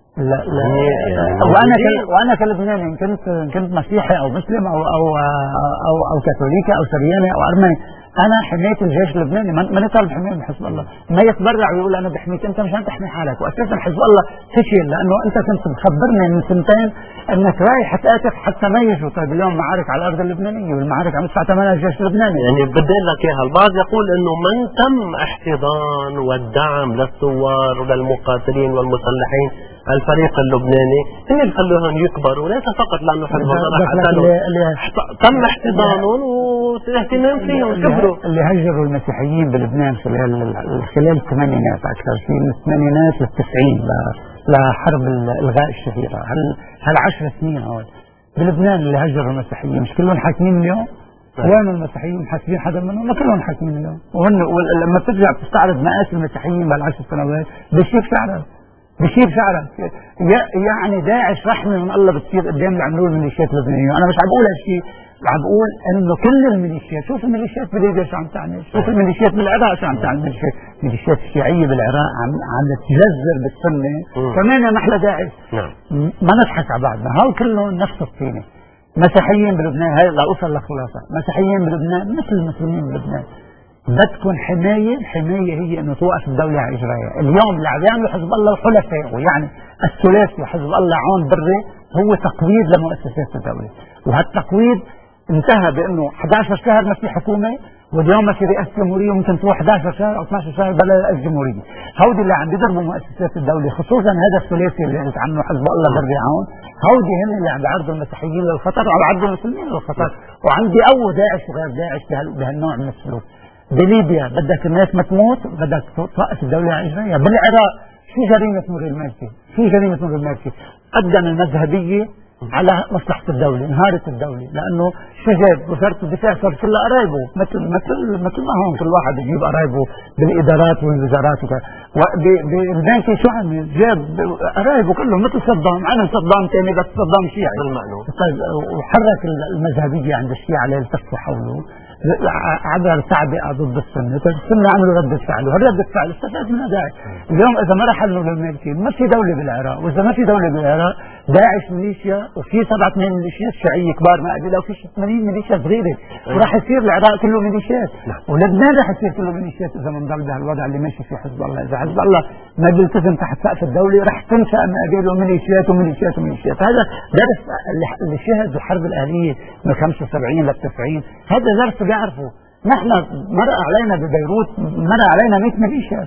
وأنا كلبناني إن كنت مسيحي أو مسلم أو كاثوليكي أو سرياني أو أرمني، انا حمايه الجيش اللبناني، ما طالب حمايه من حزب الله، ما يتبرع ويقول انا بحميك، انت مشان تحمي حالك. واساسا حزب الله فشل لانه انت كنت مخبرنا من سنتين انك رايح تقاتل حتى ما يجوا. طيب اليوم معارك على الارض اللبنانيه والمعارك عم يدفع ثمنها الجيش اللبناني. يعني بدي لك اياها، البعض يقول انه من تم احتضان والدعم للثوار وللمقاتلين والمسلحين الفريق اللبناني هن اللي خلوهم يكبروا، وليس فقط لانه حزب الله تم احتضانهم والاهتمام فيهم كبروا. اللي هجروا المسيحيين بلبنان خلال الثمانينات، اكثر شيء من الثمانينات لل90 لحرب الغاء الشهيره، هل 10 سنين هون بلبنان اللي هجروا المسيحيين مش كلهم حاكمين اليوم؟ وين المسيحيين محاسبين حدا منهم؟ ما كلهم حاكمين اليوم. ولما بترجع بتستعرض مآسي المسيحيين بهال10 سنوات بشيب شعرك يعني داعش رحمه من الله بتصير قدام اللي عملوه الميليشيات اللبنانيه. انا مش عم بقول هالشيء، عم بقول انه كل الميليشيات، شوف الميليشيات بليبيا شو عم تعمل، شوف الميليشيات بالعراق شو عم تعمل، الميليشيات الشيعيه بالعراق عم تجزر بالسنه كمان محلى داعش. ما نضحك على بعضنا، هاو كله نفس الطينه. مسيحيين بلبنان، هاي لاوصل لخلاصه، مسيحيين بلبنان مثل المسلمين بلبنان بدكم الحماية هي انه توقف الدولة على اجرائها. اليوم اللي عم يعملوا حزب الله وحلفائه، يعني الثلاثي حزب الله عون بري، هو تقويض لمؤسسات الدولة، وهالتقويض انتهى بانه 11 شهر ما في حكومة، واليوم ما في رئاسة جمهورية، وممكن تروح 11 شهر او 12 شهر بلا رئاسة جمهورية. هودي اللي عم بيضربوا مؤسسات الدولة، خصوصا هذا الثلاثي اللي قلت عنه حزب الله بري عون، هودي هن اللي عم بيعرضوا المسيحيين للخطر وعم بيعرضوا المسلمين للخطر، وعم بيقووا داعش وغير داعش بهالنوع من السلوك. بليبيا بدك الناس ما تموت، بدك توقف الدولة على إجرائها. بالعراق في جريمة نور المالكي، قدم المذهبية على مصلحة الدولة، انهارت الدولة لأنه شجاب وزارة الدفاع صار كلها قرايبه، مثل ما هون كل واحد يجيب قرايبه بالإدارات والوزارات وكذا. بالبنك شو عمل؟ جاب قرايبه كلهم مثل صدام، عمل صدام ثاني بس صدام شيعي. طيب وحرك المذهبية عند الشيعة ليلتفوا حوله عبر تعبئة ضد السنة، السنة عملوا ردة فعل، وردة فعل استفاد منها داعش. اليوم إذا ما رح نور المالكي ما في دولة بالعراق، وإذا ما في دولة بالعراق داعش ميليشيا، وفي 7-8 ميليشيات شيعية كبار ما قبلها، وفي 80 ميليشيا صغيرة، وراح يصير العراق كله ميليشيات، ولبنان راح يصير كله ميليشيات إذا ما نضل بهالوضع اللي ماشي فيه حزب الله. إذا حزب الله ما بيلتزم تحت سقف الدولة راح تنشأ ما قبله ميليشيات. هذا درس اللي شهد الحرب الأهلية من 75 لل90، هذا درس بيعرفوا. نحن مر علينا ببيروت، مر علينا 100 ميليشيا،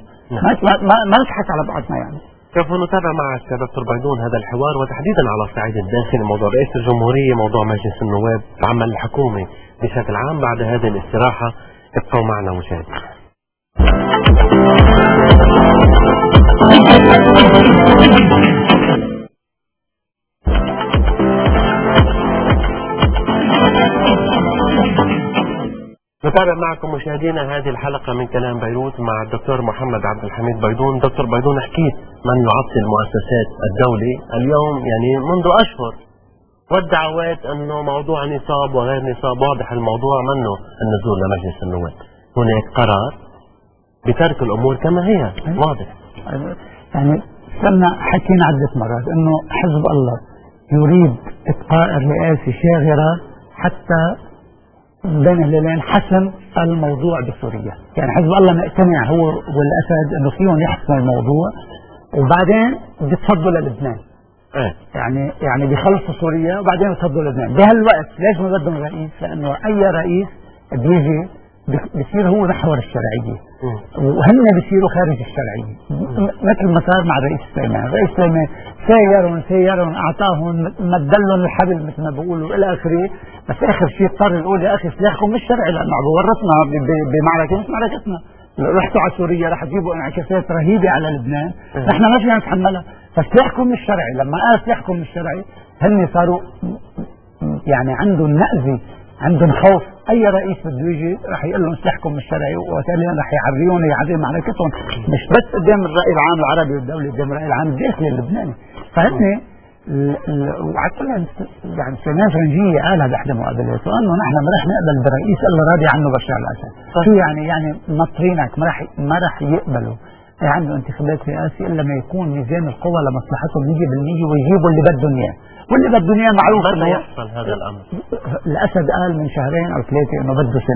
ما نضحك على بعضنا يعني. سوف نتابع معك دكتور بيدون هذا الحوار، وتحديدا على الصعيد الداخلي، موضوع رئيس الجمهورية، موضوع مجلس النواب، عمل الحكومة بشكل عام. بعد هذه الاستراحة ابقوا معنا مشاهدينا. نتابع معكم مشاهدينا هذه الحلقة من كلام بيروت مع الدكتور محمد عبد الحميد بيدون. دكتور بيدون، حكيت من يعطل مؤسسات الدولة اليوم يعني منذ أشهر، والدعوات أنه موضوع نصاب وغير نصاب، واضح الموضوع منه النزول لمجلس النواب. هناك قرار بترك الأمور كما هي، واضح. يعني صرنا حكينا عدة مرات أنه حزب الله يريد إبقاء الرئاسة شاغرة حتى بين الليلين حسم الموضوع بسوريا. يعني حزب الله مقتنع هو والأسد أنه فيهم يحسموا الموضوع، وبعدين بيتصدوا للبنان. يعني بيخلصوا سوريا وبعدين بيتصدوا للبنان. بهالوقت ليش ما بدهم رئيس؟ لأنه أي رئيس بيجي بيصير هو محور الشرعية، وهن بيصيروا خارج الشرعية، مثل ما صار مع الرئيس سليمان. الرئيس سليمان سيرهم أعطاهم مدلهم الحبل مثل ما بيقولوا إلى آخره، بس آخر شيء اضطر يقول يا أخي سلاحكم مش شرعي، لأنه ورطنا بمعركة مش معركتنا. رحتوا على سوريا رح تجيبوا انعكاسات رهيبة على لبنان، نحن ما فينا نتحملها، فسلاحكم مش شرعي. لما قال سلاحكم مش شرعي هن صاروا يعني عندهم نأذي، عندهم خوف. اي رئيس بده يجي رح يقول لهم سلاحكم مش شرعي، وبالتالي رح يعريهم يعري معركتهم، مش بس قدام الرأي العام العربي والدولي، قدام الرأي العام الداخلي اللبناني. فهن وعطلنا يعني سليمان فرنجية قالها بإحدى مقابلاته انه نحن ما رح نقبل برئيس الا راضي عنه بشار الاسد. شو يعني ناطرينك ما رح يقبلوا عنده انتخابات رئاسي الا ما يكون ميزان القوى لمصلحتهم 100% ويجيبوا اللي بدهم اياه، واللي بدهم اياه معروف. متى يحصل هذا الامر؟ الاسد قال من 2 أو 3 انه بده سنه،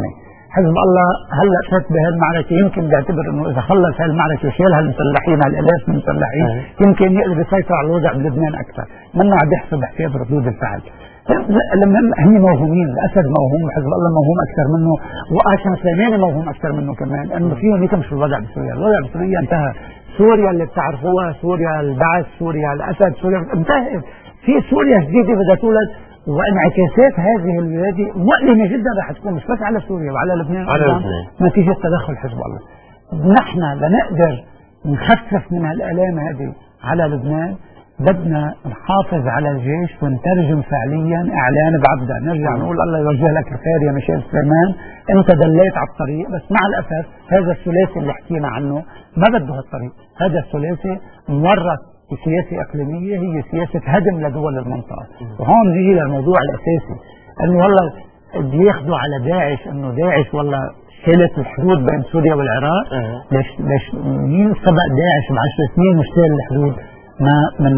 حزب الله هلا فات بهالمعركه، يمكن بيعتبر انه اذا خلص هالمعركه وشيلها المسلحين هالالاف من المسلحين يمكن يقدر يسيطر على الوضع بلبنان اكثر، منه عم يحسب حساب ردود الفعل. لما هم موهومين، الاسد موهوم، حزب الله موهوم اكثر منه، وقاسم سليماني موهوم اكثر منه كمان، انه فيهم يكمشوا الوضع بسوريا، الوضع بسوريا انتهى. سوريا اللي بتعرفوها، سوريا البعث، سوريا الاسد، سوريا انتهت. في سوريا جديده بدها تولد، وانعكاسات هذه الولاده مؤلمه جدا رح تكون مش بس على سوريا وعلى لبنان نتيجه تدخل حزب الله. نحن لنقدر نخفف من هالالام هذه على لبنان بدنا نحافظ على الجيش ونترجم فعليا اعلان بعبده، نرجع نقول الله يوجه لك الخير يا ميشيل سليمان، انت دليت على الطريق، بس مع الاسف هذا الثلاثي اللي حكينا عنه ما بده هالطريق، هذا الثلاثي مورط بسياسة إقليمية هي سياسة هدم لدول المنطقة. وهون نيجي للموضوع الأساسي، إنه والله بياخذوا على داعش، إنه داعش والله شالت الحدود بين سوريا والعراق. ليش مين سبق داعش ب10 سنين وشال الحدود؟ ما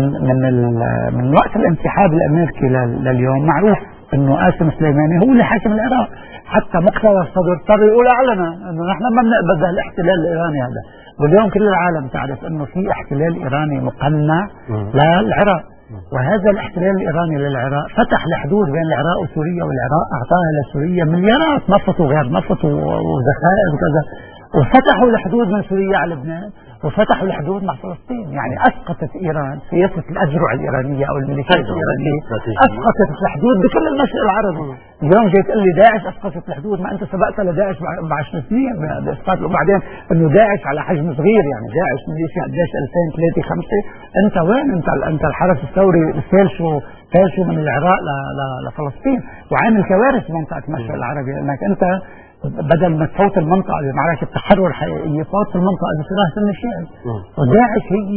من وقت الانسحاب الأمريكي لليوم معروف إنه قاسم سليماني هو اللي حاكم العراق، حتى مقتدى الصدر اضطر يقول أعلنا إنه نحن ما بنقبل الاحتلال الإيراني هذا. واليوم كل العالم تعرف انه في احتلال ايراني مقنع للعراق، وهذا الاحتلال الايراني للعراق فتح الحدود بين العراق وسوريا، والعراق اعطاها لسوريا مليارات نفط وغير نفط وذخائر وكذا، وفتحوا الحدود من سوريا على لبنان، وفتحوا الحدود مع فلسطين. يعني اسقطت ايران سياسه الاذرع الايرانيه او الميليشيات الايرانيه، اسقطت الحدود بكل المشرق العربي. اليوم جاي تقول لي داعش اسقطت الحدود، ما انت سبقت لداعش ب10 سنين باسقاط، وبعدين انه داعش على حجم صغير، يعني داعش ميليشيا قديش 2000 3 5، انت وين؟ انت الحرس الثوري فالشوا من العراق لفلسطين، وعامل كوارث بمنطقه المشرق العربي، انك انت بدل ما تفوت المنطقة بمعركة تحرر حقيقية فوت المنطقة بصراع سن الشعب. وداعش هي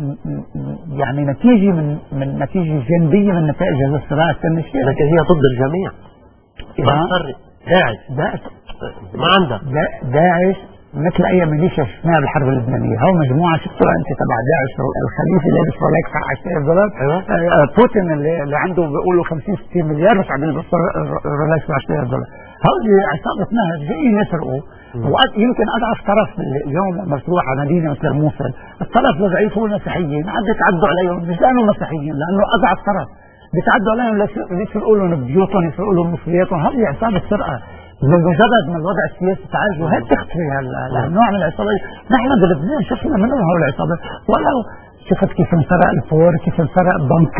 يعني نتيجة من نتيجة جانبية من نتائج هذا الصراع سن الشعب، لكن هي ضد الجميع. داعش ما عندها داعش مثل اي ميليشيا شفناها بالحرب اللبنانيه، هو مجموعه شفتوها انت تبع داعش، الخليفه لابس رولاكس $10,000، بوتين اللي عنده بيقولوا 50-60 مليار بس عم يلبس رولاكس $10,000، هذه عصابه نهب جايين يسرقوا. ويمكن اضعف طرف اليوم لما تروح على مدينه مثل الموصل، الطرف الضعيف هو المسيحيين، عم بيتعدوا عليهم مش لانه مسيحيين، لانه اضعف طرف بيتعدوا عليهم ليسرقوا لهم بيوتهم، يسرقوا لهم مصرياتهم، هذه عصابه سرقه. بمجرد ما الوضع السياسي تعالج وهي تختفي هالنوع من العصابات. نحن بلبنان شفنا منهم هول العصابات، ولو شفت كيف انسرق الفور، كيف انسرق بنك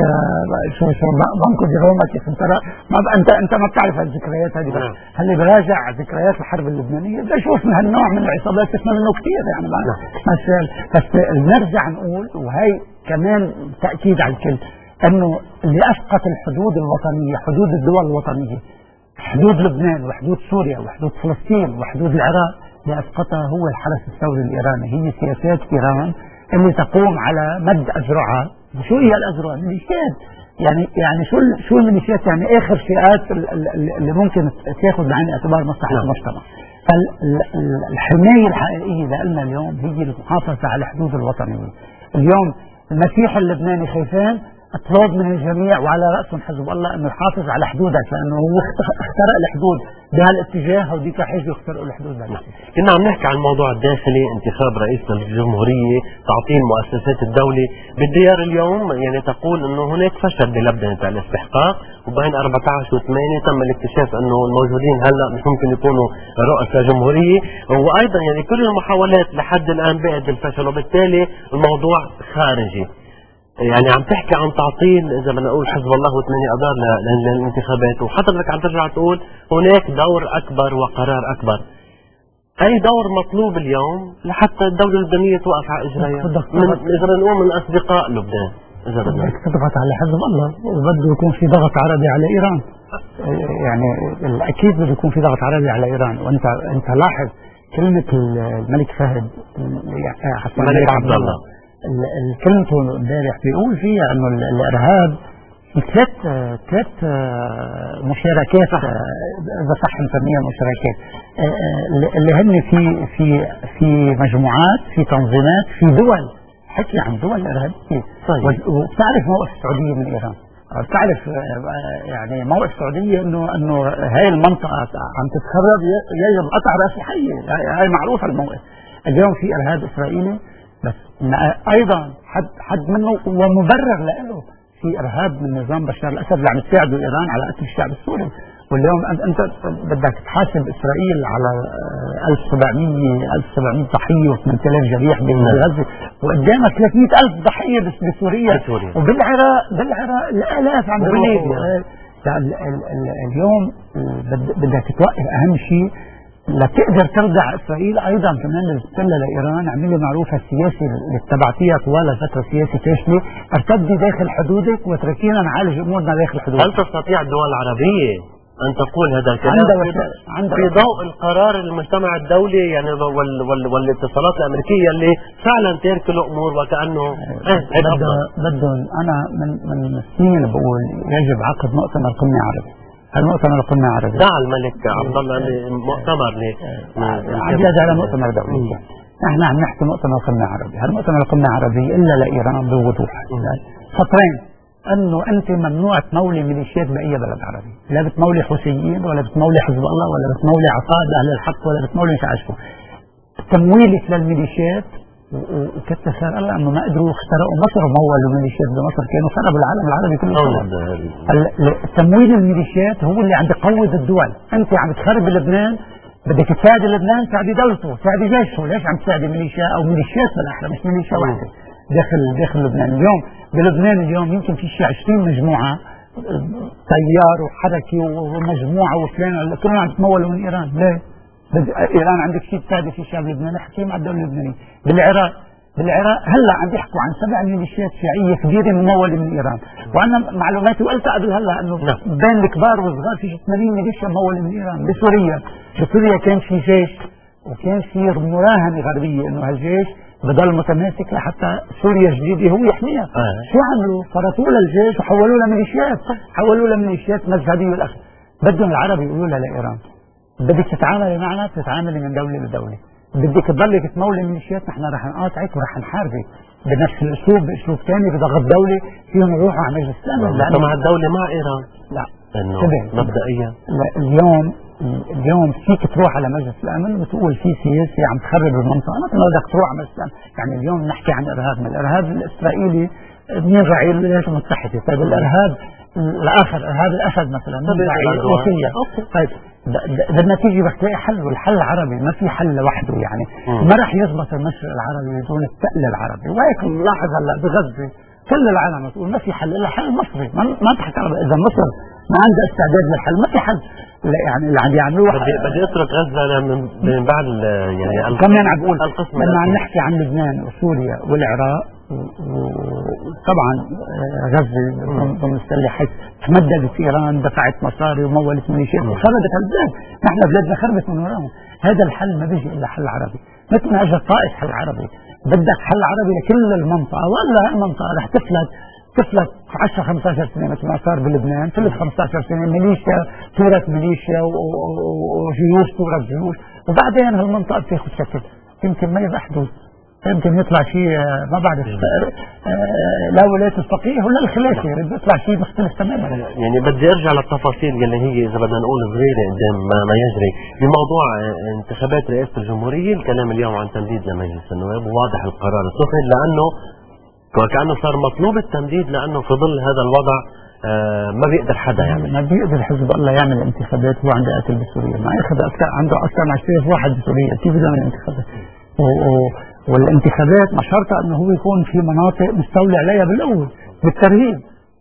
بنك روما، كيف انسرق، انت ما بتعرف هالذكريات هذه، بس هل براجع ذكريات الحرب اللبنانيه بشوف من هالنوع من العصابات شفنا منه كثير يعني. بس نرجع نقول، وهي كمان تاكيد على الكل، انه اللي اسقط الحدود الوطنيه، حدود الدول الوطنيه، حدود لبنان وحدود سوريا وحدود فلسطين وحدود العراق، اللي اسقطها هو الحرس الثوري الايراني، هي سياسات ايران اللي تقوم على مد اذرعها. شو هي الاذرع؟ الميليشيات، يعني شو الميليشيات؟ يعني اخر فئات اللي ممكن تاخذ بعين الاعتبار مصلحه المجتمع. فالحمايه الحقيقيه لنا اليوم هي المحافظه على الحدود الوطنيه. اليوم المسيح اللبناني خايفان، اطلب من الجميع وعلى راسهم حزب الله انه يحافظ على حدودك، لانه هو اخترق الحدود بهالاتجاه، وديك حيجوا يخترقوا الحدود. كنا عم نحكي عن الموضوع الداخلي، انتخاب رئيس للجمهوريه، تعطيل مؤسسات الدوله بالديار اليوم، يعني تقول انه هناك فشل بلبنه الاستحقاق، وبين 14 و8 تم الاكتشاف انه الموجودين هلا مش ممكن يكونوا رؤساء جمهوريه، وايضا يعني كل المحاولات لحد الان بقت بالفشل، وبالتالي الموضوع خارجي. يعني عم تحكي عن تعطيل اذا بدنا نقول حزب الله و8 اذار للانتخابات، وحضرتك عم ترجع تقول هناك دور اكبر وقرار اكبر. اي دور مطلوب اليوم لحتى الدوله اللبنانيه توقف على اجريها اذا نقول من اصدقاء لبنان؟ اذا بدك تضغط على حزب الله، وبده يكون في ضغط عربي على ايران، يعني اكيد بده يكون في ضغط عربي على ايران. وانت لاحظ كلمه الملك فهد، الملك عبد الله، كلمته امبارح بيقول فيها انه الارهاب ثلاث مشاركات، اذا صح نسميها مشاركات، اللي هن في مجموعات، في تنظيمات، في دول، حكي عن دول ارهابيه. وبتعرف موقف السعوديه من ايران، بتعرف يعني موقف السعودية انه هاي المنطقة عم تتخرب، يجب قطع راس الحية. هاي معروفة الموقف. اليوم في ارهاب اسرائيلي، بس ايضا حد منه ومبرر له في ارهاب من نظام بشار الاسد اللي عم تساعده ايران على قتل الشعب السوري. واليوم انت بدك تحاسب اسرائيل على 1700 ضحيه و8000 جريح بغزه، وقدامك 300,000 ضحيه بسوريا، وبالعراق الالاف عم بيموتوا. اليوم بدك توقف اهم شيء لتقدر ترضع اسرائيل. ايضا كمان السله لايران عمليه معروفه السياسي اللي اتبعتيها طوال فتره سياسيه فاشله، ارتدي داخل حدودك واتركينا نعالج امورنا داخل حدودك. هل تستطيع الدول العربيه ان تقول هذا الكلام في ضوء القرار المجتمع الدولي يعني والاتصالات الامريكيه اللي فعلا ترك الامور وكانه بدهم انا من سنين بقول يجب عقد مؤتمر قمه عربي. المؤتمر القمه عربي دعا الملك عبد الله مؤتمر عجز على مؤتمر دولي. نحن عم نحكي مؤتمر قمه عربي. هالمؤتمر القمه عربي الا لايران بوضوح سطرين، انه انت ممنوع تمولي ميليشيات باي بلد عربي، لا بتمولي حوثيين ولا بتمولي حزب الله ولا بتمولي عقائد اهل الحق ولا بتمولي مش عارف شو. تمويلك للميليشيات وكتر خير الله انه ما قدروا يخترقوا مصر ومولوا ميليشيات بمصر، كانوا خربوا العالم العربي كله. تمويل الميليشيات هو اللي عم بيقوض الدول. انت عم تخرب لبنان، بدك تساعد لبنان، ساعدي دولته، ساعدي جيشه. ليش عم تساعدي ميليشيا او ميليشيات بالاحرى مش ميليشيا واحده داخل لبنان؟ اليوم بلبنان اليوم يمكن في شيء 20 مجموعه، تيار وحركه ومجموعه وفلان كلهم عم يتمولوا من ايران. ليه؟ ايران عندك شيء تساعدي في الشعب اللبناني؟ احكي مع الدوله اللبنانيه. بالعراق هلا عم بيحكوا عن 7 ميليشيات شيعيه كبيره مموله من ايران، وانا معلوماتي وقلت قبل هلا انه بين الكبار والصغار في 80 ميليشيا مموله من ايران. بسوريا كان في جيش وكان في مراهنه غربيه انه هالجيش بضل متماسك لحتى سوريا الجديده هو يحميها. شو عملوا؟ فرطوا للجيش وحولوا له ميليشيات مذهبيه والاخر. بدهم العرب يقولوا لها لايران بدك تتعاملي معنا تتعاملي من دوله لدوله، بدك تضلك تمولي ميليشيات نحن رح نقاطعك ورح نحاربك بنفس الاسلوب، باسلوب ثاني بضغط دولي فيهم يروحوا على مجلس الامن. مع الدوله مع ايران لا مبدئيا اليوم فيك تروح على مجلس الامن وتقول في سياسه عم تخرب المنطقه، مثل ما بدك تروح على مجلس الامن. يعني اليوم نحكي عن ارهاب، من الارهاب الاسرائيلي بنرجع للولايات المتحده. طيب الارهاب الاخر ارهاب الاسد مثلا بنرجع لروسيا. طيب بدنا تيجي بس تلاقي حل، والحل عربي، ما في حل لوحده. يعني ما راح يزبط المشرق العربي بدون التقل العربي. وهيك نلاحظ هلا بغزه كل العالم تقول ما في حل الا حل مصري. ما تحكي اذا مصر ما عندها استعداد للحل ما في حل. لا يعني اللي عم يعملوه بدي اترك غزه من بعد يعني كمان عم بقول لما عم نحكي عن لبنان وسوريا والعراق وطبعا غزه بمستلحات تمددت ايران، دفعت مصاري ومولت ميليشيات وخربت البلاد. نحن بلادنا خربت من وراهم. هذا الحل ما بيجي الا حل عربي، مثل ما اجى الطائف حل عربي. بدك حل عربي لكل المنطقه، ولا المنطقه رح تفلت 10-15 سنه مثل ما صار بلبنان. فلت 15 سنه ميليشيا تورث ميليشيا وجيوش تورث جيوش، وبعدين هالمنطقه بتاخذ شكل يمكن ما يبقى حدود، يمكن يطلع شيء ما بعرف لا ولايه الفقيه ولا الخلافه، بده يطلع شيء مختلف تماما. يعني بدي ارجع للتفاصيل اللي هي اذا بدنا نقول صغيره قدام ما يجري بموضوع انتخابات رئاسه الجمهوريه. الكلام اليوم عن تمديد لمجلس النواب، وواضح القرار اتخذ لانه وكأنه صار مطلوب التمديد، لأنه في ظل هذا الوضع ما بيقدر حدا يعمل. ما بيقدر حزب الله يعمل انتخابات. هو عنده قتل بسوريا، ما ياخذ عنده أكثر من 20 واحد بسوريا، كيف بده يعمل انتخابات؟ والانتخابات ما شرطها انه هو يكون في مناطق مستولى عليها بالاول بالترهيب.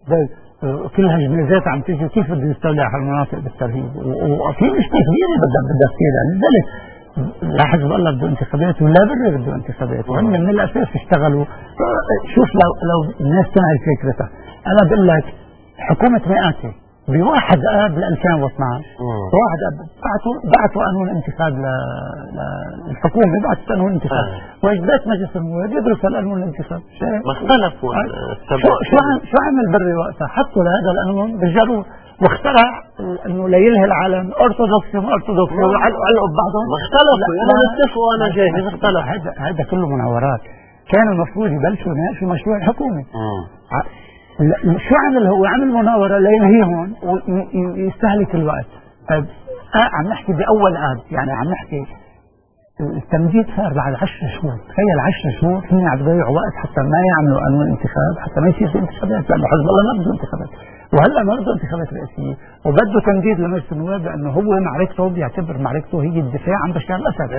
كل هالجنازات عم تيجي، كيف بده يستولي على المناطق بالترهيب؟ وفي مشكله كبيره بدها تصير. يعني لذلك لا حزب الله بده انتخابات ولا بري بده انتخابات، وهم من الاساس اشتغلوا. شوف لو الناس سمعت فكرتها، انا بقول لك حكومه مئاتي بواحد اب 2012 واحد اب بعثوا قانون انتخاب للحكومه، بعثت قانون انتخاب واجبات مجلس النواب يدرس القانون الانتخاب. ما اختلفوا. شو عمل بري وقتها؟ حطوا لهذا القانون بالجرور واخترع انه لا يلهي العالم ارثوذكسي وعلقوا ببعضهم. ما اختلفوا، انا متفق وانا جاهز. اختلف. هذا كله مناورات. كان المفروض يبلشوا يناقشوا مشروع الحكومه. شو عمل هو؟ عمل مناورة لينهيهم ويستهلك الوقت. طيب عم نحكي بأول آب، يعني عم نحكي التمديد صار بعد 10 شهور، تخيل 10 شهور هن عم يضيعوا وقت حتى ما يعملوا قانون انتخاب، حتى ما يصير في انتخابات، لأنه حزب الله ما بده انتخابات، وهلا ما بده انتخابات رئاسية، وبده تمديد لمجلس النواب لأنه هو معركته بيعتبر معركته هي الدفاع عن بشار الأسد.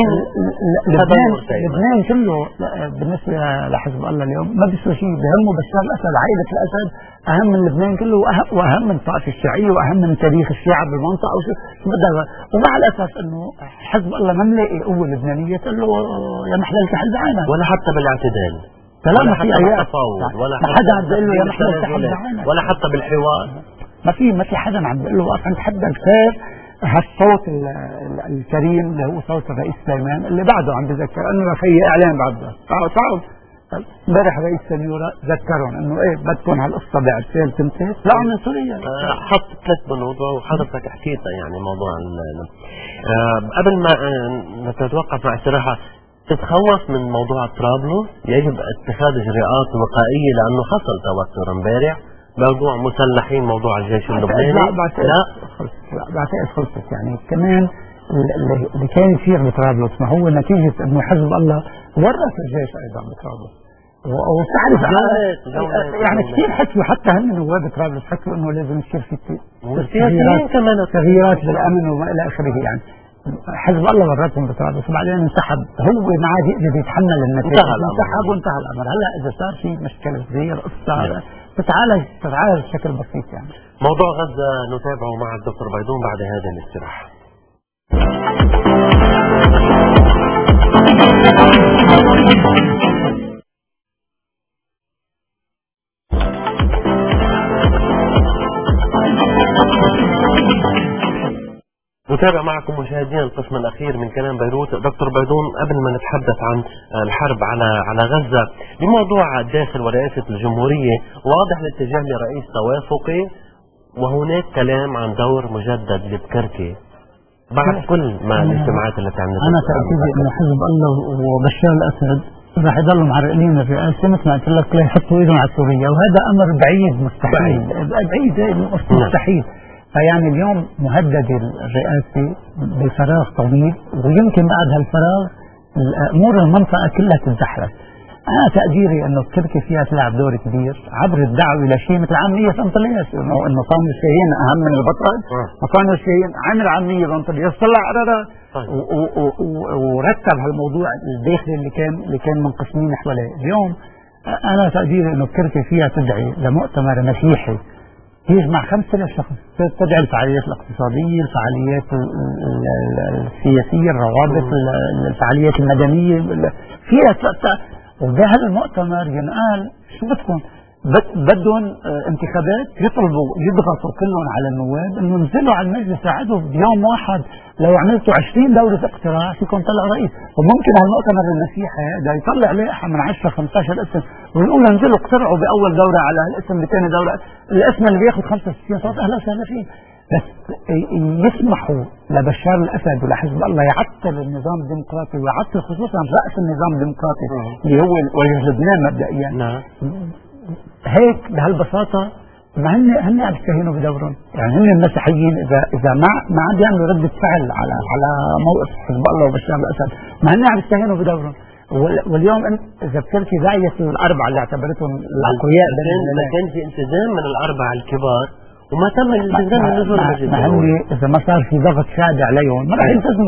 لبنان كله بالنسبة لحزب الله اليوم ما بيسوى شيء، بهمه بشار الأسد، عائلة الأسد أهم من لبنان كله، وأهم من الطائفة الشيعية، وأهم من تاريخ الشيعة بالمنطقة، ومع الأسف إنه حزب الله ما ملاقي قوة لبنانية تقول له يا محلال كحل بعينك، ولا حتى بالاعتدال، ولا حتى بالتفاوض، ولا حدا عم بيقول له يا محلال كحل بعينك، ولا حتى بالحوار. ما في حدا عم بيقول له وقف عند حدا كيف هالصوت الكريم اللي هو صوت الرئيس سليمان اللي بعده عم بذكر انه في اعلان بعده تعالوا امبارح رئيس سنيورة ذكرهم انه ايه بدكم هالقصه باعتبار تنتهي لا من سوريا. حط 3 بنود وحضرتك حكيتها، يعني موضوع قبل ما نتوقف مع استراحه، تتخوف من موضوع طرابلس؟ يجب اتخاذ اجراءات وقائيه لانه حصل توتر امبارح، موضوع مسلحين، موضوع الجيش اللبناني. لا بعتقد خلصت، يعني كمان اللي كان يصير بطرابلس ما هو نتيجة انه حزب الله ورث الجيش ايضا بطرابلس، وتعرف يعني كثير حكوا حتى هم نواب طرابلس حكوا انه لازم يصير في تغييرات بالامن وما الى اخره. يعني حزب الله ورثهم بطرابلس وبعدين انسحب، هو ما عاد يقدر يتحمل النتيجة، انسحب وانتهى الامر. هلا اذا صار في مشكلة صغيرة قصة تتعالج بشكل بسيط. يعني موضوع غزة نتابعه مع الدكتور بيضون بعد هذه الاستراحة. نتابع معكم مشاهدينا القسم الأخير من كلام بيروت. دكتور بيضون، قبل ما نتحدث عن الحرب على غزة، بموضوع الداخل ورئاسة الجمهورية، واضح الاتجاه لرئيس توافقي، وهناك كلام عن دور مجدد لبكركي بعد كل ما الاجتماعات التي عملتها. أنا تأكيدي أن حزب الله وبشار الأسد راح يضلوا معرقلين الرئاسة مثل ما قلت لك، لا يحطوا إيدهم على سوريا، وهذا أمر بعيد مستحيل، بعيد مستحيل. فيعني اليوم مهدد الرئاسة بفراغ طويل، ويمكن بعد هالفراغ أمور المنطقة كلها تتزحلق. أنا تقديري أنه تركيا فيها تلعب دور كبير عبر الدعوة إلى شيء مثل عملية أنطلياس، إنه قانون الشاهين أهم من البطل، وقانون الشاهين عمل عملية بأنطلياس، طلع قرارات ورتب هالموضوع الداخلي اللي كان منقسمين حواليه. اليوم أنا تقديري أنه تركيا فيها تدعي لمؤتمر مسيحي يجمع 5000 شخص، تدعي الفعاليات الاقتصادية، الفعاليات السياسية، الروابط، الفعاليات المدنية فيها. وبهذا المؤتمر ينقال شو بدكم بدهم انتخابات، يضغطوا كلهم على النواب انه ينزلوا على المجلس يقعدوا بيوم واحد، لو عملتوا 20 دورة اقتراع فيكم طلع رئيس. وممكن هالمؤتمر المسيحي هذا يطلع لائحة من 10 15 اسم ويقول انزلوا اقترعوا باول دورة على هالاسم، بثاني دورة الاسم اللي بياخذ 65 صوت اهلا وسهلا فيه. بس يسمحوا لبشار الأسد ولحزب الله يعطل النظام الديمقراطي، ويعطل خصوصا رأس النظام الديمقراطي اللي هو وجه لبنان مبدئيا. هيك بهالبساطة ما هن عم يستهينوا بدورهم. يعني هن المسيحيين إذا ما عم يعملوا ردة فعل على موقف حزب الله وبشار الأسد، ما هن عم يستهينوا بدورهم. واليوم إذا بتركي داعية الأربعة اللي اعتبرتهم الأقوياء، كان في التزام من الأربعة الكبار وما تم الالتزام بالنزول المسجد. إذا ما صار في ضغط شعبي عليهم ما راح يلتزموا.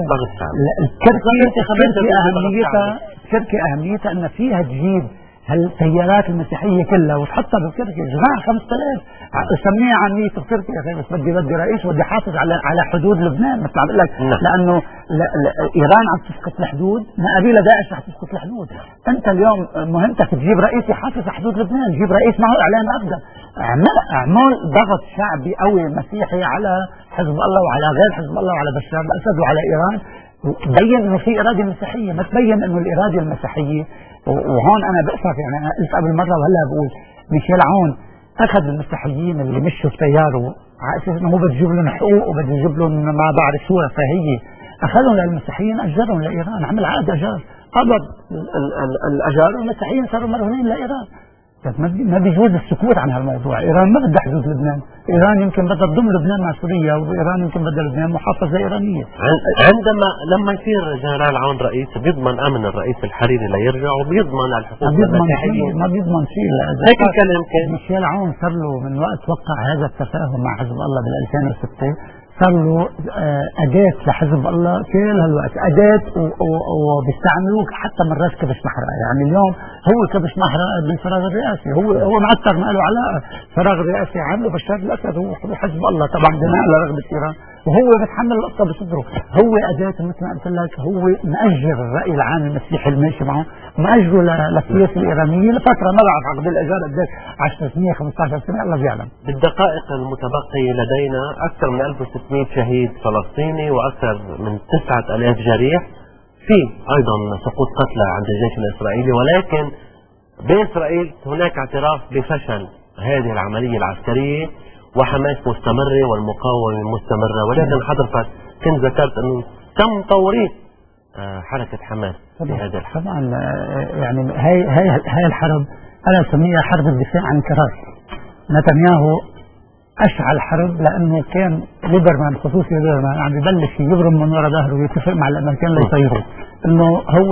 تركي أهميتها أن فيها تجيب هالتيارات المسيحية كلها وتحطها بتركيا. جماعة 5000 سميها عملية بتركيا يا أخي، بس بدي رئيس ودي حافظ على حدود لبنان، مثل عم بقول لك، لأنه إيران عم تسقط الحدود، ما قبيلة داعش رح تسقط الحدود. أنت اليوم مهمتك تجيب رئيس يحافظ على حدود لبنان، تجيب رئيس معه إعلان أفضل. اعمل ضغط شعبي قوي مسيحي على حزب الله وعلى غير حزب الله وعلى بشار الأسد وعلى إيران، بين انه في اراده مسيحيه، ما تبين انه الاراده المسيحيه. وهون انا بأسف، يعني انا قلت قبل مره وهلا بقول، ميشيل عون اخذ المسيحيين اللي مشوا في تياره على اساس انه هو بده يجيب لهم حقوق وبده يجيب لهم ما بعرف شو رفاهيه، اخذهم للمسيحيين اجرهم لايران، عمل عقد اجار، قبض الاجار والمسيحيين صاروا مرهونين لايران. ما بيجوز السكوت عن هالموضوع. إيران ما بدها حدود لبنان، إيران يمكن بدها تضم لبنان مع سوريا، وإيران يمكن بدها لبنان محافظة إيرانية. لما يصير جنرال عون رئيس بيضمن أمن الرئيس الحريري ليرجع، وبيضمن الحقوق المسيحية. ما بيضمن شيء. هيك الكلام كان. ميشيل عون صار له من وقت وقع هذا التفاهم مع حزب الله بال 2006 صار له أداة لحزب الله كل هالوقت، أداة وبيستعملوه حتى مرات كبش محرقة. يعني اليوم هو كبش محرقة بالفراغ الرئاسي، هو معتر ما له علاقة. الفراغ الرئاسي عامله بشار الأسد، هو حزب الله طبعا بناء لرغبة إيران، وهو بتحمل القصة بصدره. هو أداة مثل ما قلت لك، هو مأجر الرأي العام المسيحي الماشي معه، مأجره للسياسة الإيرانية لفترة ما بعرف عقد الإيجار قديش 10 سنين 15 سنة الله بيعلم. بالدقائق المتبقية لدينا أكثر من 1600 شهيد فلسطيني وأكثر من 9000 جريح، في أيضا سقوط قتلى عند الجيش الإسرائيلي، ولكن بإسرائيل هناك اعتراف بفشل هذه العملية العسكرية، وحماس مستمرة والمقاومة مستمرة. ولكن حضرتك كنت ذكرت أنه تم توريط حركة حماس في هذا الحرب. طبعا يعني هاي الحرب أنا أسميها حرب الدفاع عن كرار. نتنياهو أشعل حرب لأنه كان ليبرمان، خصوصي ليبرمان، عم يبلش يبرم من وراء ظهره ويتفق مع الأمريكان ليطيروا، إنه هو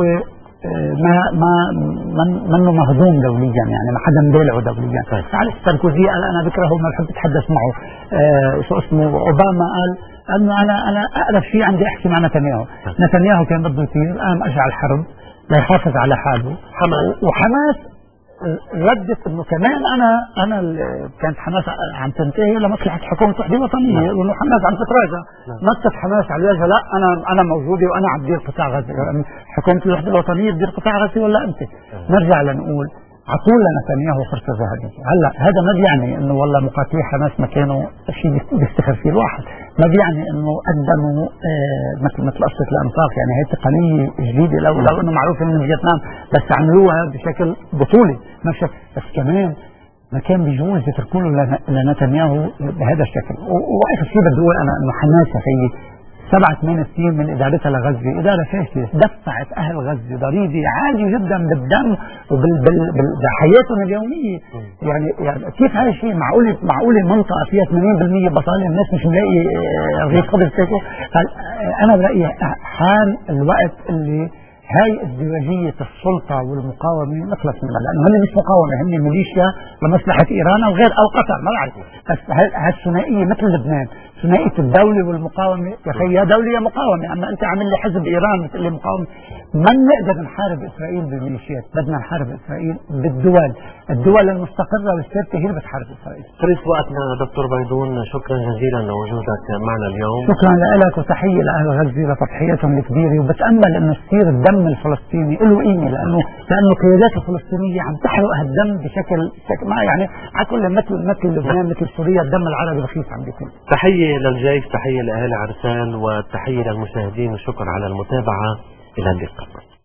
منه مهضوم دوليا، يعني ما حدا مبالعه دوليا. تعرف ساركوزي قال انا بكرهه ما بحب اتحدث معه. شو اسمه اوباما قال انه انا اقرب شيء عندي احكي مع نتنياهو. نتنياهو كان بده يطير، قام اشعل الحرب ليحافظ على حاله. وحماس ردت انه كمان انا كانت حماس عم تنتهي لمصلحه حكومه وحده وطنيه، وانه حماس عم تتراجع. نطت حماس على الواجهه، لا انا موجوده وانا عم بدير قطاع غزه. يعني حكومه الوحده الوطنيه تدير قطاع غزه ولا انت؟ نرجع لنقول عطول لنتنياهو فرصه ذهبيه. هلا هذا ما بيعني انه والله مقاتلي حماس ما كانوا شيء بيفتخر فيه الواحد، ما بيعني انه قدموا مثل قصه الانفاق. يعني هي تقنيه جديده لو انه معروف من فيتنام، بس عملوها بشكل بطولي مش بس. كمان ما كان بيجوز يتركوا له لنتنياهو بهذا الشكل. واخر شيء بدي اقول انا انه حماس هي 7-8 سنين من ادارتها لغزه اداره فاشله، دفعت اهل غزه ضريبه عاليه جدا بالدم وبحياتهم اليوميه. يعني كيف هذا الشيء معقوله منطقه فيها 80% بطاله، الناس مش ملاقي رغيف خبز تاكل؟ انا برايي حان الوقت اللي هاي ازدواجية السلطة والمقاومة نخلص منها، لأنه هن مش مقاومة، هن ميليشيا لمصلحة إيران أو غير أو قطر ما بعرف. بس هالثنائية مثل لبنان، ثنائية الدولة والمقاومة، يا أخي يا دولة يا مقاومة. أما أنت عامل لي حزب إيران مثل لي مقاومة. ما نقدر نحارب إسرائيل بالميليشيات، بدنا نحارب إسرائيل الدول المستقرة والثابتة هي اللي بتحارب إسرائيل. خلص وقتنا دكتور بيضون، شكرا جزيلا لوجودك معنا اليوم. شكرا لك وتحية لأهل غزة لتضحيتهم الكبيرة، وبتأمل إنه يصير الدم الفلسطيني له قيمة، لأنه القيادات الفلسطينية عم تحرق هالدم بشكل ما يعني على كل مثل لبنان مثل سوريا الدم العربي رخيص عم بيكون. تحية للجيش، تحية لأهل عرسال، وتحية للمشاهدين، وشكرا على المتابعة. إلى اللقاء.